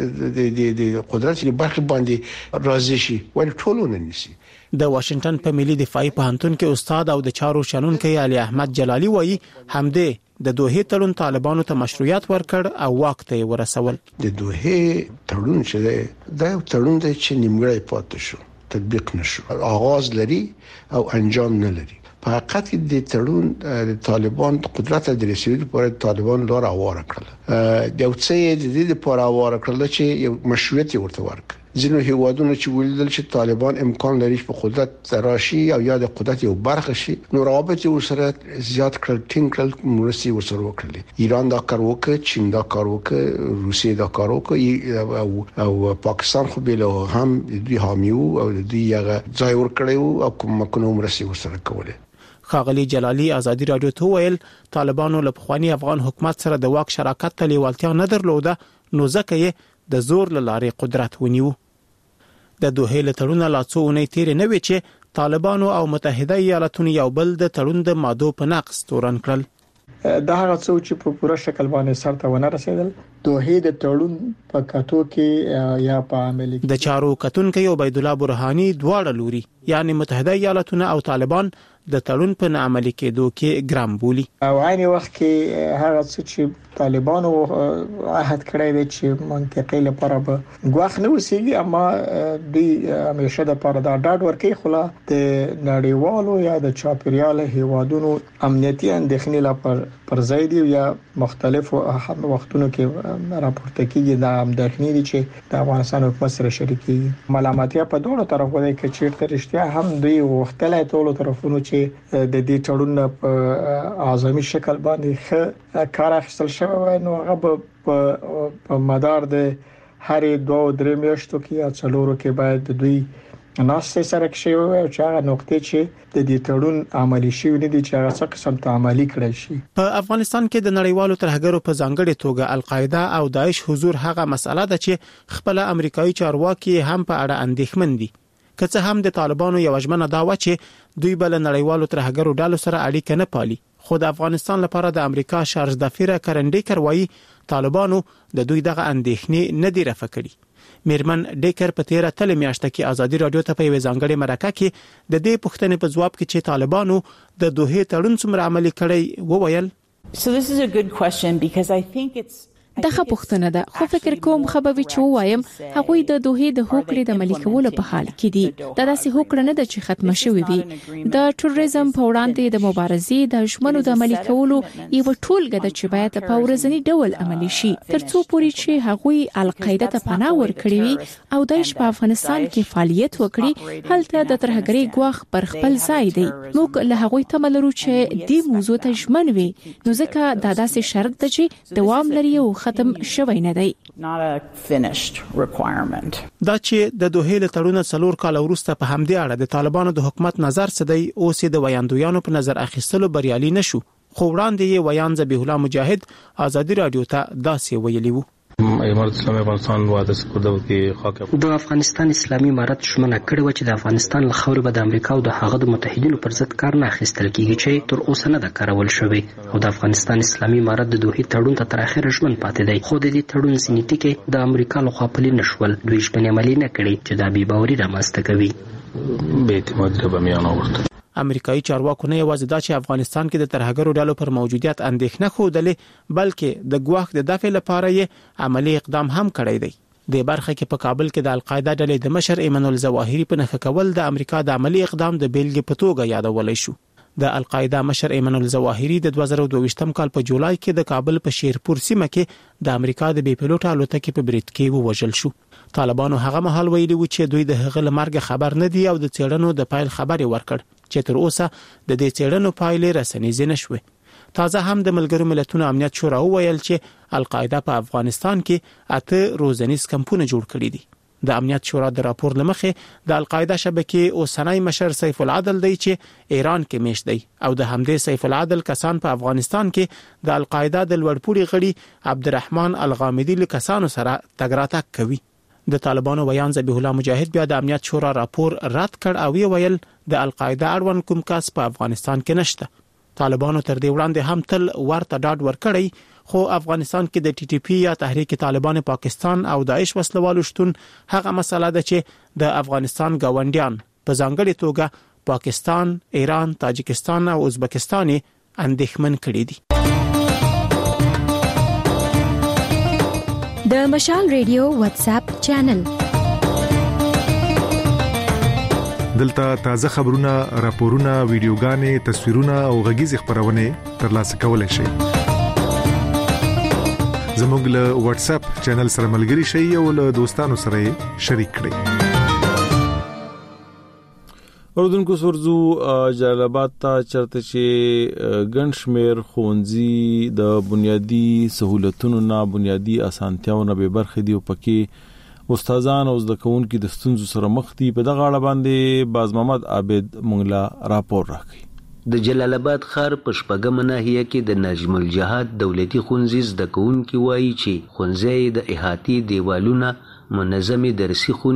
چې د قدرت لري برخه باندې راضي شي ول ټولونه نشي. د واشنگټن په ملي دفاعي پوهنتون کې استاد او د چارو شنونکي علي احمد جلالي وایي همدې د دوحې تړون طالبانو ته مشروعیت ورکړ او واک ته ورسول. د دوحې تړون چې دا یو تړون دی چې نیمګړی پاتې شو، تطبیق نشو، آغاز لري او انجام نه لري. په حقیقت کې د تړون د طالبان قدرت د رسیدو لپاره طالبان لار اواره کړل. د یو څه د دې لپاره اواره کړل چې یو مشروعیت ورته ورکړي. ځینو هیوادونو چې ولیدل چې طالبان امکان لري په قدرت راشي او یا د قدرت یو برخه شي نو روابط ورسره زیات کړل، ټینګ کړل، مرستي ورسره وکړي. ایران دا کار وکړ، چین دا کار وکړ، روسیه دا کار وکړ او پاکستان خو به له هم دوی حامیو او دوی هغه ځای ورکړیو او کومه مرستي ورسره کوله. خاغلی جلالی ازادي رادیو ته ویل طالبانو له پخوانی افغان حکومت سره د واک شراکت ته لیوالتیا نه درلوده نو ځکه یې د زور لارې قدرت ونیو. د دوحې له تړون لا څو اونۍ تیرې نه وي چې طالبانو او متحده ایالاتونو یو بل د تړون د مادو په نقض تورن کړل. دا هغه څه چې په پوره شکل باندې سرته ونه رسیدل. دوه د تړون په کاتو کې یا په عملي د چارو کتونکو عبید الله برهانی دواړه لوري یعنی متحده ایالاتونه او طالبان د تړون په ناعملي کېدو کې ګرام بولي. او عین وخت کې هغه څه چې طالبانو عهد کړی دی چې منطقې لپاره به غواخ نه وسیږي، اما دوی همیشه د لپاره دا ډاډ ورکوي خو د نړیوالو یا د چاپیریال هیوادونو امنیتي اندېښنې لپاره پر ځای دی یا مختلفو وختونو کې راپورته کیږي د اندېښنې دي چې د افغانستان حکومت سره شریکي ملامتیا په دوه طرفو دی کې چې رښتیا هم دوی وختلای ټول طرفونو چې د دې تړون په اعظمي شکل باندې کار اخیستل شوی نو هغه په مدار د هرې 2-3 میاشتو کې یا 4 کې باید د دوی ناسته سره کې شوی او چې هغه نقطې چې د دې تړون عملی شوی نه دي چې هغه څه قسم ته عملی کړی شي. په افغانستان کې د نړیوالو ترهګرو په ځانګړي توګه القاعده او داعش حضور هغه مسله ده چې خپل امریکایي چارواکي هم په اړه اندېښمن دي. که څه هم د طالبانو یو ژمنه دا و چې دوی بل نړیوالو ترهګرو ډلو سره اړیکه نه پالي، خو د افغانستان لپاره د امریکا شارج دافیره کرنډیکر وایي طالبانو د دوی دغه اندېښنې نه دی رفع کړي. میرمن ډیکر په 13 میاشت کې ازادي رادیو ته په ځانګړي مرکه کې د دې پوښتنې په جواب کې چې طالبانو د دوه تړون څومره عملي کړی وویل. So this is a good question because I think it's دغه پوښتنه ده خو فکر کوم خبري چې وایم هغه د دوه د هوکړې د عملي کولو په حال کې دي. دا داسې هوکړه نه ده چې ختمه شوې وي. د ټوریزم په وړاندې د مبارزې د ژمنو د عملي کولو یو ټولګه ده چې باید په ورځنی ډول عملي شي ترڅو پوري چې هغه القاعده ته پناه ورکړي وي او داعش په افغانستان کې فعالیت وکړي. هلته د ترهګرۍ غواخ پر خپل ځای دی. موږ له هغه تمه لرو چې دې موضوع ته ژمن وي نو ځکه دا داسې شرط ده چې دوام لري او ختم شوی نه دی. not a finished requirement. دا چې د دوه له تړون 4 کال وروسته په همدې اړه د طالبانو د حکومت نظر څه دی او سي د ویاندویانو په نظر اخیستلو بریالي نشو. خو وړاندې یې ویان ذبیح الله مجاهد ازادي رادیو ته داسې ویلي وو. امارت اسلامي افغانستان واده سپارده کې خاک د افغانستان اسلامي امارت شمنه کړي و چې د افغانستان له خاورې به د امریکا او د هغه د متحدینو پر ضد کار نه اخیستل کیږي چې تر اوسه نه د کارول شوی او د افغانستان اسلامي امارت د دوه تړون ته تر اخره ژمن پاتې دی. خو د دې تړون ځینې ټکي د امریکا لخوا پلي نشول. دوی شپه عملي نه کړي چې د بې باوري رامنځته کوي. به اعتماد به میان آورد. امریکایي چارواکو نه یوازې دا چې افغانستان کې د ترهګرو ډلو پر موجودیت اندېښنه خوده بلکې د غواخ د دفع لپاره یې عملی اقدام هم کړی دی. د برخه کې په کابل کې د القاعده ډلې د مشر ایمن الظواهری په نخښه کول د امریکا د عملی اقدام د بیلګې په توګه یادولای شو. د القاعده مشر ایمن الظواهری د 2022 کال په جولای کې د کابل په شیرپور سیمه کې د امریکا د بي پيلوټ الوتکې په برید کې ووژل شو. طالبانو هغه مهال ویلي و چې دوی د هغه لمرګ خبر نه دی او د چېړنو د پایل خبري ورکړ چې تر اوسه د دې چېړنو پایلې رسنیز نه شوه. تازه هم د ملګرو ملتونو امنیت شورا ویل چې القاعده په افغانستان کې 8 روزنیز کمپونه جوړ کړي دي. د امنیت شورا د راپور لمخې د القاعده شبکې اوسنۍ مشر سیف العدل دی چې ایران کې میشت دی او د همدې سیف العدل کسان په افغانستان کې د القاعده د لوړپوړي غړي عبدالرحمن الغامدي له کسانو سره تګراتک کوي. د طالبانو ویان ذبیح الله مجاهد بیا د امنیت شورا راپور رد کړ او ویل د القاعده اړوند کوم کس په افغانستان کې نشته. طالبانو تر دې وړاندې هم تل ورته ډاډ ورکړی خو افغانستان کې د ټي ټي پی یا تحریک طالبان پاکستان او داعش وسلوالو شتون هغه مسله ده چې د افغانستان گاونډیان په ځانګړي توګه پاکستان، ایران، تاجکستان او ازبکستان اندېښمن کړي دي. د مشال ریډیو واتس اپ چینل دلته تازه خبرونه، راپورونه، ویډیوګانې، تصویرونه او غږیز خبرونه ترلاسه کولای شئ. زموږ له واتس اپ چینل سره ملګري شئ او له دوستانو سره شریک کړئ. اردوونکو سورزو جلال آباد ته چرته چې ګنشمیر خونځي د بنیادی سہولتونو نه بنیادی اسانتیاونه به برخه دی او پکې استادان او زده کوونکو د ستونزو سره مخ دي. په دغه اړه باندې باز محمد عابد مونږ راپور راکړي. د جلال آباد ښار په شپږم ناحیه کې د نجم الجهاد دولتي ښوونځي زده کوونکي وایي چې ښوونځي د احاطې دیوالونه، منظمې درسي خونې،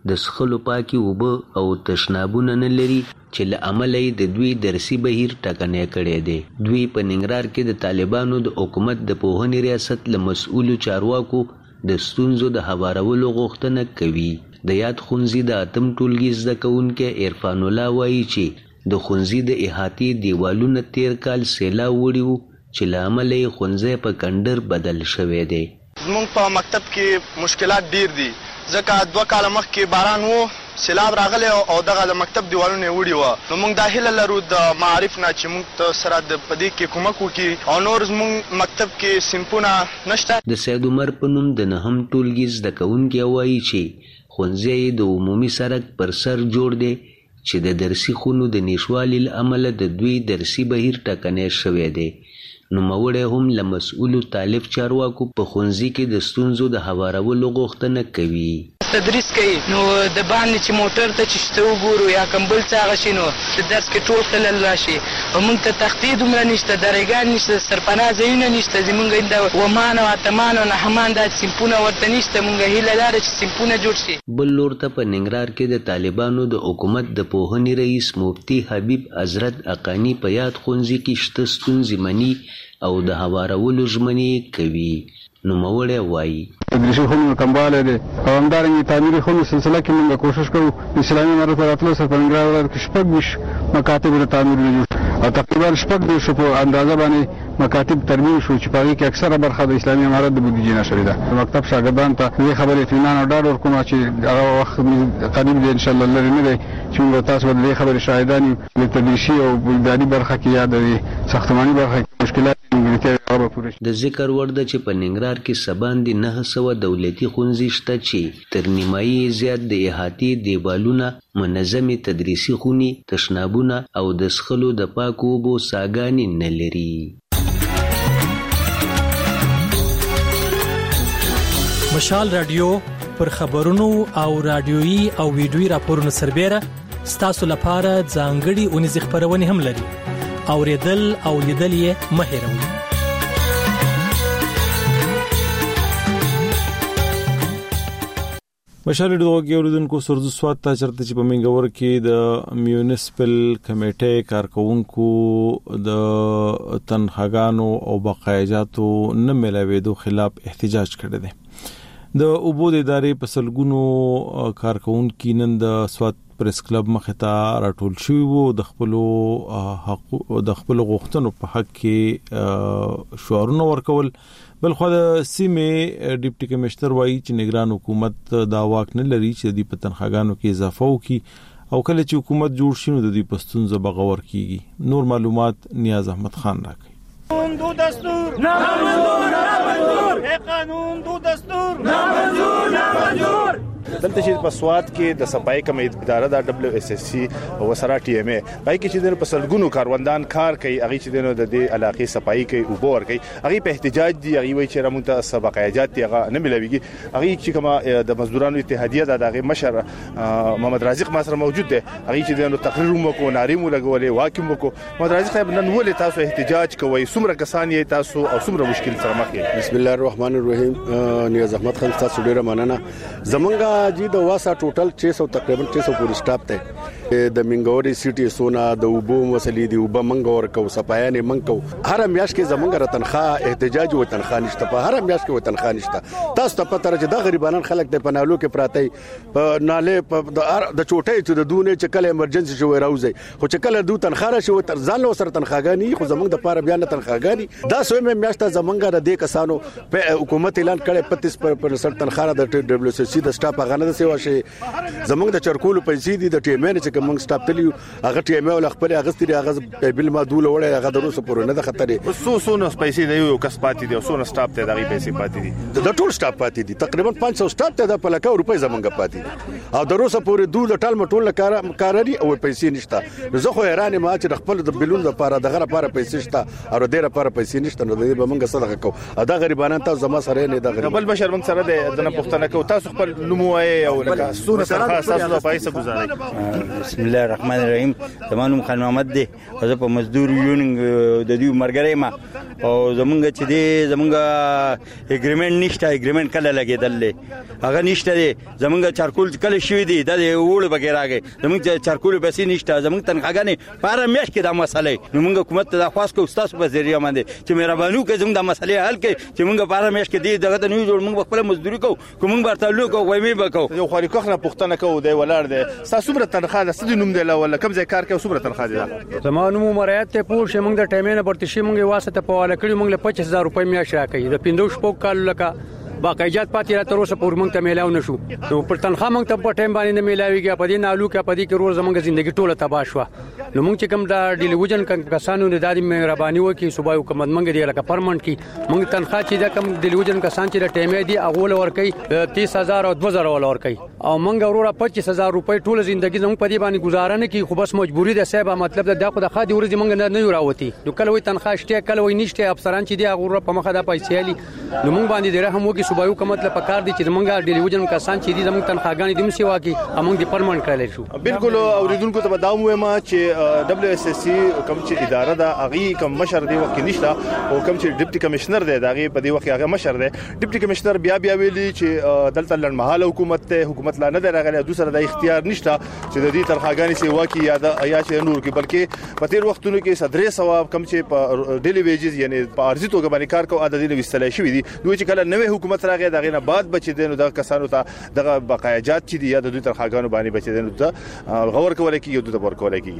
د څښلو پاکي اوبه او تشنابونه نه لري چې له امله یې د دوی درسي بهیر ټکنی کړی دی. دوی په ننګرهار کې د طالبانو د حکومت د پوهنې ریاست له مسؤلو چارواکو د ستونزو د هوارولو غوښتنه کوي. د یاد ښوونځي د 8م ټولګي زده کوونکی عرفان الله وایي چې د ښوونځي د احاطې دیوالونه تیر کال سیلاب وړي وو چې له امله یې ښوونځی په کنډر بدل شوی دی. زموږ په مکتب کې مشکلات ډیر دي ځکه 2 کاله مخکې باران وو، سیلاب راغلی او دغه د مکتب دیوالونه وړي وو. نو موږ دا هیله لرو د معارف نه چې موږ سره د پدې کې کومک وکړي او نور زموږ مکتب کې سیمپونه نشته. د سید عمر په نوم د 9م ټولګي زده کوونکی وایي چې ښوونځی د عمومي سړک پر سر جوړ دی چې د درسي خونو د نشوالي له امله د دوی درسي بهیر ټکنی شوی دی. نوموړی هم له مسؤلو طالب چارواکو په ښوونځي کې د ستونزو د هوارولو غوښتنه کوي. تدریس کوي نو د باندې چې موټر ته چې شته وګورو یا کمبل څه هغه شي نو د درس کې ټول خلل راشي او موږ ته تختې دومره نشته، درېګان نشته، سرپناه ځایونه نشته. زموږ د ومان او اتمان او نحمان دا سیمپونه ورته نشته. موږ هیله لرو چې سیمپونه جوړ شي. بل لور ته په ننګرهار کې د طالبانو د حکومت د پوهنې رئیس مفتي حبیب حضرت اقانی په یاد ښوونځي کې شته ستونزې مني او د هوارولو ژمنې کوي. نوموړی وایي تدریسي خونو کموالی دی او همدارنګه تعمیري خونو سلسله کې موږ کوشش کوو اسلامي امارت په راتلو سره په ننګرهار ولایت کې 26 مکاتب د تعمیر جوړ او تقریبا 6 په اندازه باندې مکاتب ترمیم شو چې په هغې کې اکثره برخه د اسلامي امارت د بودیجې نه شوې ده. مکتب شاګردانو ته دې خبرې اطمینان او ډاډ ورکوم چې هغه وخت قریب دی انشاءالله لرې نه دی چې موږ تاسو به د دې خبرې شاهدان یو. د تدریسي او بلداني برخه کې یا د ساختماني برخه کې مشکلات د ذکر وړ ده چې په ننګرهار کې څه باندې 900 دولتي ښوونځي شته چې تر نیمایي زیات د احاطې دیوالونه، منظمې تدریسي خونې، تشنابونه او د څښلو د پاکو اوبو څاګانې نه لري. مشال رادیو پر خبرونو او رادیويي او ویډیويي راپورونو سربېره ستاسو لپاره ځانګړي اونیز خبرونه هم لري. اوریدل او لیدل یې مه هېروئ. مشال ډوګي اوردونکو سرزو سواد ته چرته چې په منګور کې د میونسپل کمیټې کارکونکو د تنخواګانو او بقایجاتو نه ملاوېدو خلاف احتجاج کړی دی. د اوبو د ادارې په سلګونو کارکونکو نن د سواد پریس کلب مخې ته راټول شوي وو د خپل غوښتنو په حق کې شعارونه ورکول. بل خو د سیمې ډیپټي کمشنر وایي چې نگران حکومت دا واک نه لري چې د پتنخواګانو کې اضافه وکړي او کله چې حکومت جوړ شي نو د دې پښتونزو بغور کیږي. نور معلومات نیاز احمد خان راکړي. دو دستور نامنظور قانون دو دستور نامنظور. دلته چې په سواد کې د صفای کمیټې اداره د WSSC او سره TMA پای کې چې د پسلګونو کاروندان کار کوي، هغه چې د دې علاقې صفای کوي او بور کوي، هغه په احتجاج دي. هغه وایي چې رامونته سبقایجات هغه نه ملويږي. هغه چې کومه د مزدورانو اتحادیه دغه مشر محمد رازق ما سره موجود دی، هغه چې د تقریر مو ناریم لګولې واکم وکړو. محمد رازق صاحب نن ولې تاسو احتجاج کوئ؟ څومره کسان یې تاسو او څومره مشکل سره مخ یې؟ بسم الله الرحمن الرحیم. نیاز احمد خان تاسو ډیره مننه. زمونږه جی د واسا ټوټل 600 تقریبا 600 پورې سټاف ته د منګوري سټي سونا د وبو مسلې دی وب منګور کو صفایانه منکو هر میاش کې زمونږ رتنخوا احتجاج او تنخوا نشته. په هر میاش کې تنخوا نشته. تاسو ته پته راځي د غریبانان خلک د پنالو کې پراته په ناله په د چوټې ته د دونه چې کله ایمرجنسي شوی راوځي خو چې کله دوه تنخوا راشي تر ځان له سره تنخواګانی خو زمونږ د پاره بیان تنخواګانی دا سوې میاشته زمونږ د کسانو په حکومت اعلان کړي 35% تنخوا د WSC د سټاف غنه د سیوا شي. زمونږ د چرکول پیسې دي د ټیمن چې کوم سټاپ تلیو هغه ټیمه ول خپل اغستري هغه بل ما دوله وړه هغه دروسه پورې نه د خطرې سونه پیسې دی یو کس پاتې دي سونه سټاپ ته دغه پیسې پاتې دي د ټول سټاپ پاتې دي تقریبا 500 سټاپ ته د پلکا روپۍ زمونږ پاتې دي او دروسه پورې دوه ټال مټول کارري او پیسې نشته. زه خو حیران ما چې خپل د بلون لپاره دغه لپاره پیسې شته او ډیره لپاره پیسې نشته. نو د بمنګ صدقه کو ادا غریبانان تاسو زما سره نه د بل بشر من سره د نه پښتنه کو تاسو خپل نموای او لکه سونه سره تاسو د پیسې گزارای بسم الله الرحمن الرحیم. زمانو خان محمد دی زه په مزدور یونینګ د دې مرګري ما او زمونږ چې دی زمونږ اګریمنت نشته. اګریمنت کله لګیدل هغه نشته دی. زمونږ چارکول کله شوی دی د وړ بغیر راغی. زمونږ چارکول پیسې نشته. زمونږ تنخواګانې پاره میاشت کې دا مسله نو موږ حکومت ته درخواست کوو تاسو په ذریعہ باندې چې مهرباني وکړئ زموږ د مسلې حل کړئ چې موږ پاره میاشت کې دی دغه ته نه جوړ موږ خپل مزدوري کوو کوم برتلو کوو وایمه وکړو. یو خوري کوخ نه پښتنه کوو دی ولر دی تاسو بر تنخواه د سدي نوم دی ولا کوم ځای کار کوي سوبره تنخواه دی. زمانو مریات ته پوه شي موږ د ټیمینه پرتشي موږ واسطه په والا کړی موږ له 25000 روپۍ میاشت راکړي د 15 شپو کال لکه باقاعدت پاتې را تر اوسه پور موږ ته میلاو نشو. نو پر تنخواه موږ ته په ټیم باندې نه میلاويږي. په دې نالو کې په دې کې روز زموږ ژوندۍ ټوله تباہ شو. نو موږ چې کوم د ډیلیوژن کسانو نه دادی مهرباني وکي صوبای حکومت موږ دی لکه پرمنټ کی موږ تنخواه چې دا کوم ډیلیوژن کسان چې د ټیمې دی اغول ورکي 30000 او 2000 ورکي او موږ وروره 25000 روپۍ ټوله ژوندۍ زموږ په دې باندې گزاره نه کی. خو بس مجبوری ده صاحب مطلب دا خو د خادي ورځ موږ نه یو راوتی. نو کله وي تنخواه شته کله وي نشته. افسران چې دی اغور په مخه د پیسې علي نو موږ باندې ډیره هم وکي صوبای حکومت له کار دي چې موږ ډیلیوژن کسان چې دي زموږ تنخواګانې دیم سی واکي موږ د پرمنټ کړل شو. بالکل اوریدونکو ته بداوم ما چې دبليو اس اس سی کوم چې اداره دا اغي کوم مشر دی وکي نشته او کوم چې ډیپټي کمشنر دی دا غي په دی وخت هغه مشر دی. ډیپټي کمشنر بیا ویلي چې دلته لړمحاله حکومت ته حکومت لا نه درغله دوسر د اختیار نشته چې د دې تنخواګانې سی واکي یا چې نور کې بلکې په تیر وختونو کې صدرې ثواب کوم چې په ډیلی ویجز یعنی په ارزي توګه باندې کار کوي عادت دي وستلای شوې دي. دوی چې کله نوې حکومت راغی دا غینه بعد بچی دي نو د کسانو ته دغه بقایجات چې دي یا د دوی تنخواګانو باندې بچی دي نو ته غور کولای کیږي د ور کولای کیږي.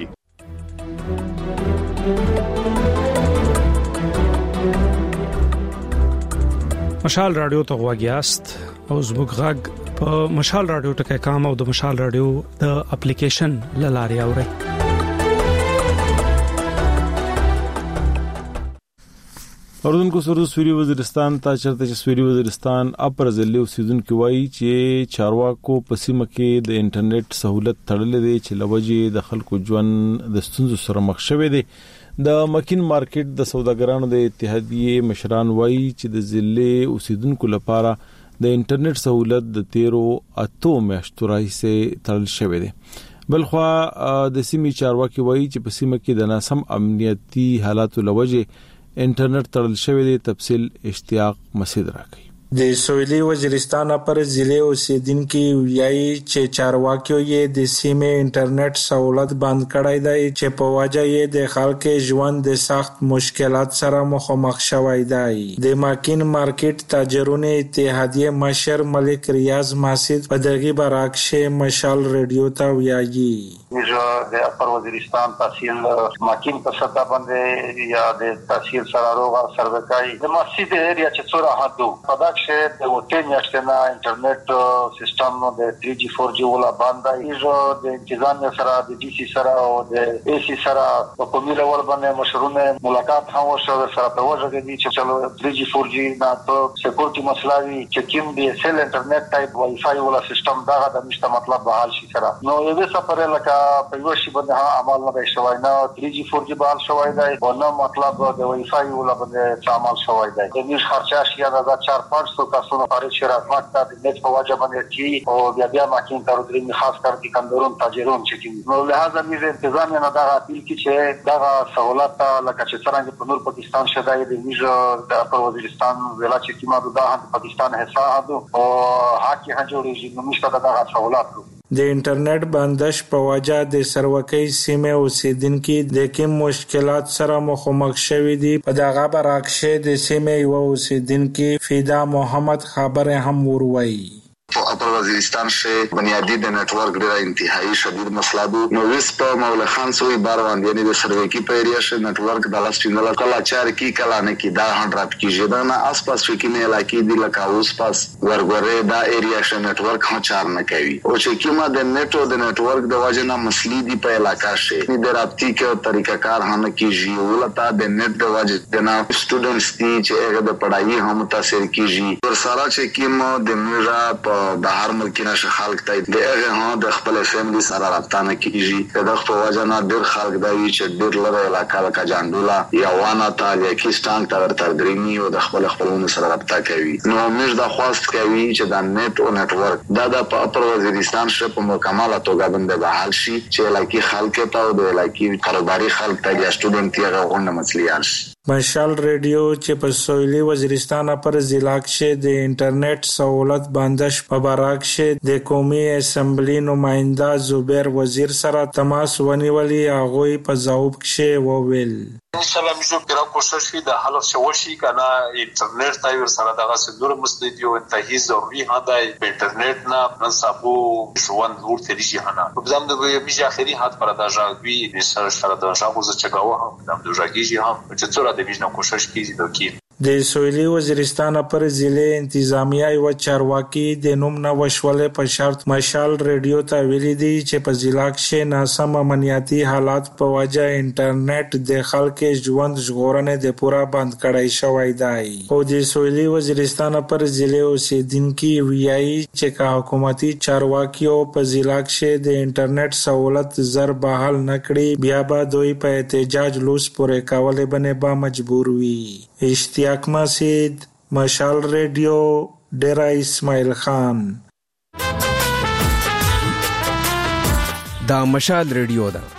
مشال رادیو ته غواګیاست او زموږ غږ په مشال رادیو ټکي کام او د مشال رادیو د اپلیکیشن لاري اوري. اوردونکو سره سوري وزیرستان ته چرته چې سوري وزیرستان اپر ضلع اوسیدونکو وایي چې چارواکو په سیمه کې د انټرنیټ سہولت تړلې دي چې لوجه د خلکو ژوند د ستونزو سره مخ شوي دي. د مکین مارکیټ د سوداګرانو د اتحادیې مشران وایي چې د ضلع اوسیدونکو لپاره د انټرنیټ سہولت د 13 میاشتو راهیسې تړل شوی دی. بلخوا د سیمې چارواکي وایي چې په سیمه کې د ناسم امنیتي حالاتو لوجه انټرنیټ تړل شوی دی. تفصیل اشتیاق مسعود راکړي. د سویلي وزیرستان پر ضلع اوسیدونکو ویایي چې چارواکیو یې د سیمې انټرنیټ سہولت بند کړی دی چې په وجه یې د خلکو ژوند د سخت مشکلات سره مخامخ شوی دی. د مکین مارکیټ تاجرونو اتحادیې مشر ملک ریاض مسعود په دغه برعکس مشال رادیو ته ویایي د اپر وزیرستان تحصیل مکین په سطح باندې یا د تحصیل سره روغه سروکای د مسجد ایریا چې څوره حدو پداکشه د وټین یاشتنا انټرنیټ سیستم د 3G 4G ولا باندې ایزو د انتظام سره د ډي سي سره او د اي سي سره په کومه ول باندې مشرونه ملاقات هم وشو سره په وجه کې چې چلو 3G 4G نه ته سکیورټي مسلوي چې کوم دی سیل انټرنیټ ټایپ وای فای ولا سیستم دا د مشته مطلب به حل شي سره نو یو څه پرې لکه په یو شی باندې عمل نه شوی نه 3G 4G بحال شوی دی او نو مطلب د وای فای ولا باندې عمل شوی دی د نیش خرچه شي دا 4-500 کسانو لپاره چې راځي د نت په وجه باندې چې او بیا ماکین تر دې خاص کر دي کندرون تاجرون چې نو لہذا میزه انتظام نه دا اپیل کی چې دا سہولت لکه چې څنګه په نور پاکستان شدای د میزه د اپر وزیرستان ضلع چې کیما د پاکستان حساب او حاکي هجوړي نو مشته دا سہولت د انټرنیټ بندش په وجه د سروکۍ سیمه اوسیدونکو د کوم مشکلات سره مخامخ شوي دي. په دغه برعکس د سیمه یو اوسیدونکو فیدا محمد خبره هم وروي. اپر وزیرستان سے بنیادی د نیټورک ډیره انتهایی شدید مسله ده. نو وس په مولا خان سوی باروان یعنی د سروکی په ایریا شه نیټورک د لاستینل کلا چار کی کلا نه کی دا 100 کی جدا نه اس پاس کې نه علاقې دی لکه اوس پاس ورغره دا ایریا شه نیټورک هم چار نه کوي او چې کیما د نیټورک د واجنه مسلې دی په علاقہ شه د رابطې کې طریقہ کار هم کیږي ولته د نیټ د واجب د سټوډنټس دي چې هغه د پڑھائی هم متاثر کیږي ور سره چې کیما د میرا په بهر بهر ملک نشه خلک ته د هغه هم د خپل فیملی سره رابطه نه کیږي د خپل وجنه ډیر خلک دا وی چې ډیر لره علاقه لکه جاندولا یا وانا ته یا کیستان ته ورته درېمي او د خپلونو سره رابطه کوي نو موږ دا خواست کوي چې د نت او نتورک دا د اپر وزیرستان شپ په مکمله توګه باندې بحال شي چې علاقې خلک ته او د علاقې کاروباري خلک ته یا سټوډنټ یې غوښنه مسلیان شي مشال ریډیو چې په سویلي وزیرستان پر ضلع کې د انټرنیټ سہولت باندش په براک کې د قومي اسمبلی نماینده زبیر وزیر سره تماس ونیولي هغه په جواب کې وویل انشاءالله موږ پیرا کوشش کوي د حل شوشي کنه انټرنیټ ته ور سره دغه سندور مسدي او انتهایی ضروري هداي په انټرنیټ نه منصبو ژوند ورته لشي هنه په ځم د میږي اخري حد پر د ژغوي د سره د ژغو ز چګاوه هم د ژغیږي هم چې څوره د ویژن کوشش کوي د د سویلي وزیرستان پر ضلع انتظامیه او چارواکي د نوم نه وشولې په شرط مشال ریډیو ته ویلي دي چې په ضلع کې ناسم امنیتي حالات په وجه انټرنیټ د خلکو ژوند ژغورنې د پورا بند کړای شوی دی او د سویلي وزیرستان پر ضلع اوسیدونکو ویایي چې حکومتي چارواکي او په ضلع کې د انټرنیټ سہولت زر بحال نکړي بیا به دوی په احتجاج لوس پورې کولې باندې با مجبور وي اشتیاق مسید مشال ریډیو ډیرا اسماعیل خان دا مشال ریډیو دا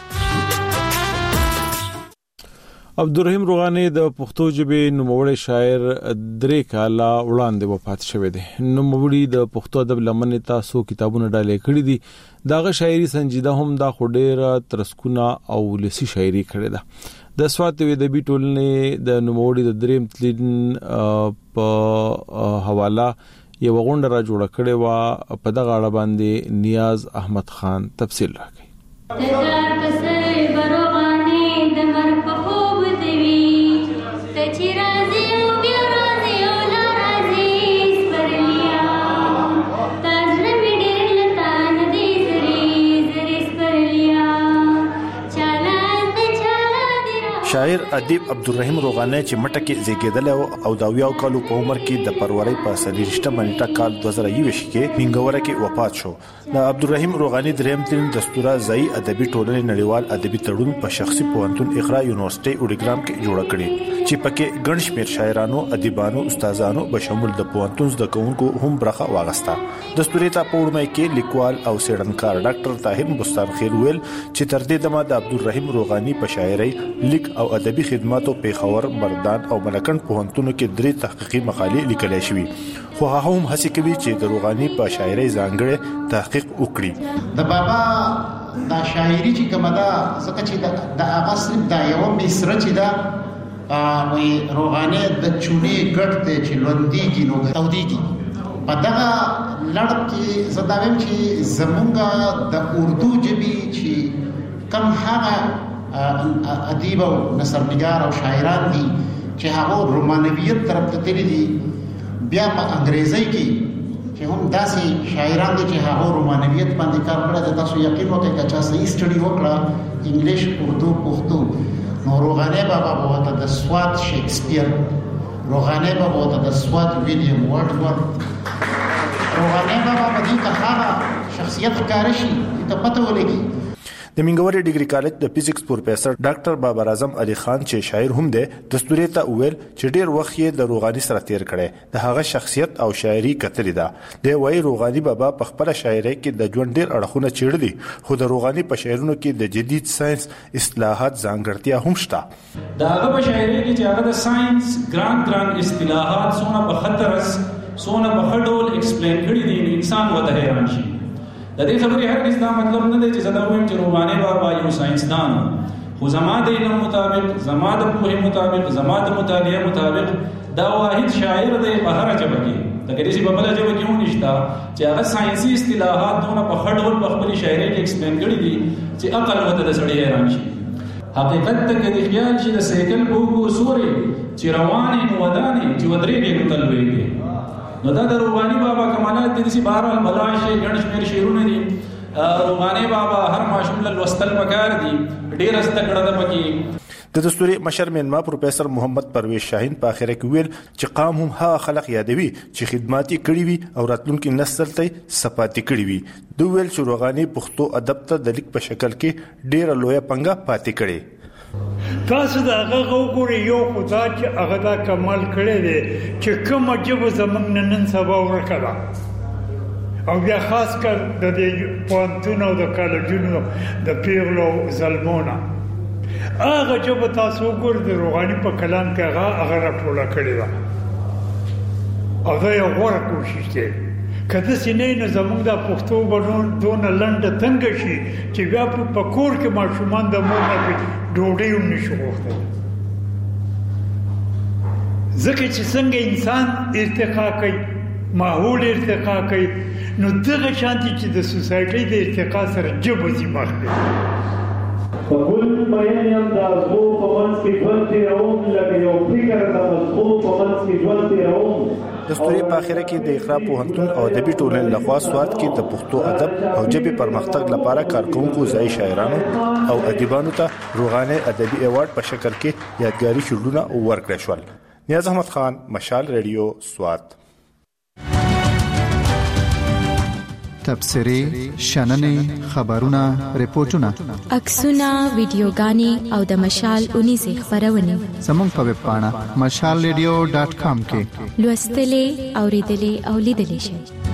عبدالرحیم روغانی د پښتو ژبې نوموړی شاعر درې کاله وړاندې وفات شوی دی نوموړی د پښتو ادب لمنې تاسو کتابونه ډالې کړي دي داغه شاعري سنجیده هم دا خډېره ترسکونه او لسی شاعري کړې ده د سوات وی د بي ټولنې د نوموړي د دریم تلین په حواله یو غونډه را جوړه کړې و په دغه اړه باندې نیاز احمد خان تفصیل راکړي شاعر ادیب عبدالرحیم روغانی چې مټه کې زیږیدل او د 20 کالو په عمر کې د فروری په 28 منټه کال 2021 کې منګوره کې وفات شو د عبدالرحیم روغانی دریم تلین دستوره ځای ادبي ټولنې نړیوال ادبي تړون په شخصي پوهنتون اقرا یونیورسيټي وډګرام کې جوړ کړي چې پکې ګڼ شمېر شاعرانو ادیبانو استادانو بشمول د پوهنتون زده کوونکو هم برخه واغسته دستوري ته په وړمه کې لیکوال او څېړنکار ډاکټر طاهر بستان خیر ویل چې تر دې دمه د عبدالرحیم روغانی په شاعري لیک او ادبي خدماتو پیښور مردان او ملکن پوهنتونو کې درې تحقیقي مقالې لیکل شوې خو هغه هم هڅه کوي چې د روغانی په شاعري ځانګړي تحقیق وکړي د بابا د شاعري چې کومه ده څنګه چې د هغه صرف د یو مصره چې ده وي روغانی د چونی ګټ ته چې لوندېږي نو تودېږي په دغه لړ کې زداویم چې زمونږ د اردو ژبې چې کم هغه ادیب او نثرنگار او شاعران دي چې هغه رومانویت طرف ته تللي دي بیا په انګریزي کې چې هم داسې شاعران دي چې هغه رومانویت باندې کار کړی دی تاسو یقین وکړئ چې چا صحیح سټډي وکړه انګلیش اردو پښتو نو روغانی بابا بوته د سوات شکسپیر روغانی بابا بوته د سوات ویلیام ورډورث روغانی بابا په دې کې هغه شخصیت کارشي ته پته ولګي د منګوري ډیګري کالج د فزیکس پروفیسور ډاکټر بابر اعظم علي خان چې شاعر هم دی دستوري ته ویل چې ډیر وخت یې د روغانی سره تیر کړي د هغه شخصیت او شاعري کتلې ده د وای روغانی بابا په خپل شاعري کې د ژوند ډیر اړخونه چیړلي خو د روغانی په شاعرونو کې د جدید ساينس اصطلاحات ځانګړتیا هم شته دا هغه په شاعري کې چې هغه د ساينس ګران اصطلاحات سونه په خطرس سونه په خډول ایکسپلین کړي دي انسان وته حیران شي د دې خبرې هرگز دا مطلب نه دی چې زدا وایم چې روغانی بابا یو ساينسدان خو زما د علم مطابق زما د پوهې مطابق زما د مطالعه مطابق دا واحد شاعر دی په هر ژبه کې د کلیسي په بل ژبه کې ونشتا چې هغه ساينسي اصطلاحات دونه په خډول په خپل شاعري کې ایکسپلین کړي دي چې عقل وته د سړی حیران شي حقیقت ته کې خیال شي د سیکل په وګوري چې رواني وداني چې ودرېږي نو تلويږي نو دا د روغانی بابا کمالات دي چې بهرال بلاشه ګڼ شمیر شعرونه دي روغانی بابا هر ماشوم له وستل پکار دي ډیر است کړه د پکی د دستوري مشر مینما پروفیسور محمد پرویز شاهین په اخره کې ویل چې قام هم ها خلق یادوي چې خدماتي کړی وي او راتلونکي نسل ته صفاتي کړی وي. دوی ویل چې روغاني پښتو ادب ته د لیک په شکل کې ډېره لویه پنګه پاتې کړي. تاسو دا هغه وګورئ یو خدا چې هغه دا کمال کړی دی چې کومه ژبه زموږ نن سبا ورکه ده او بیا خاص کر د دې پوهنتون او د کالجونو د پیغلو ظلمونه هغه ژبه تاسو وګورئ د روغاني په کلام کې هغه راټوله کړې ده او دا یو غوره کوشش دی. کله چې نه زموږ د پښتو باندې دون لنډه تنګ شي چې بیا په کور کې ماشومان د مور نه ډوډۍ هم نشي غوښتل. ځکه چې څنګه انسان ارتقا کوي ماحول ارتقا کوي نو دغه شانتي چې د سوسایټي د ارتقا سره ژبه زی مخ دی. فقل بیانیم د ازغو په منځ کې ژوند تېروم لکه یو فکر د ازغو په منځ کې ژوند تېروم. دستوري په اخره کې د اقرا پوهنتون او ادبي ټولنې لخوا سواد کې د پښتو ادب او ژبې پرمختګ لپاره کارکونکو ځای شاعرانو او ادیبانو ته روغاني ادبي ایوارډ په شکل کې یادګاري شیلډونه ورکړل شول. نیاز احمد خان، مشال ریډیو، سواد. تبصرې، شننې، خبرونه، ریپورتونه، عکسونه، ویډیوګانې او د مشال اونیزې خبرونه زموږ په ویب پاڼه mashalradio.com کې لوستلې، اوریدلې او لیدلې شئ.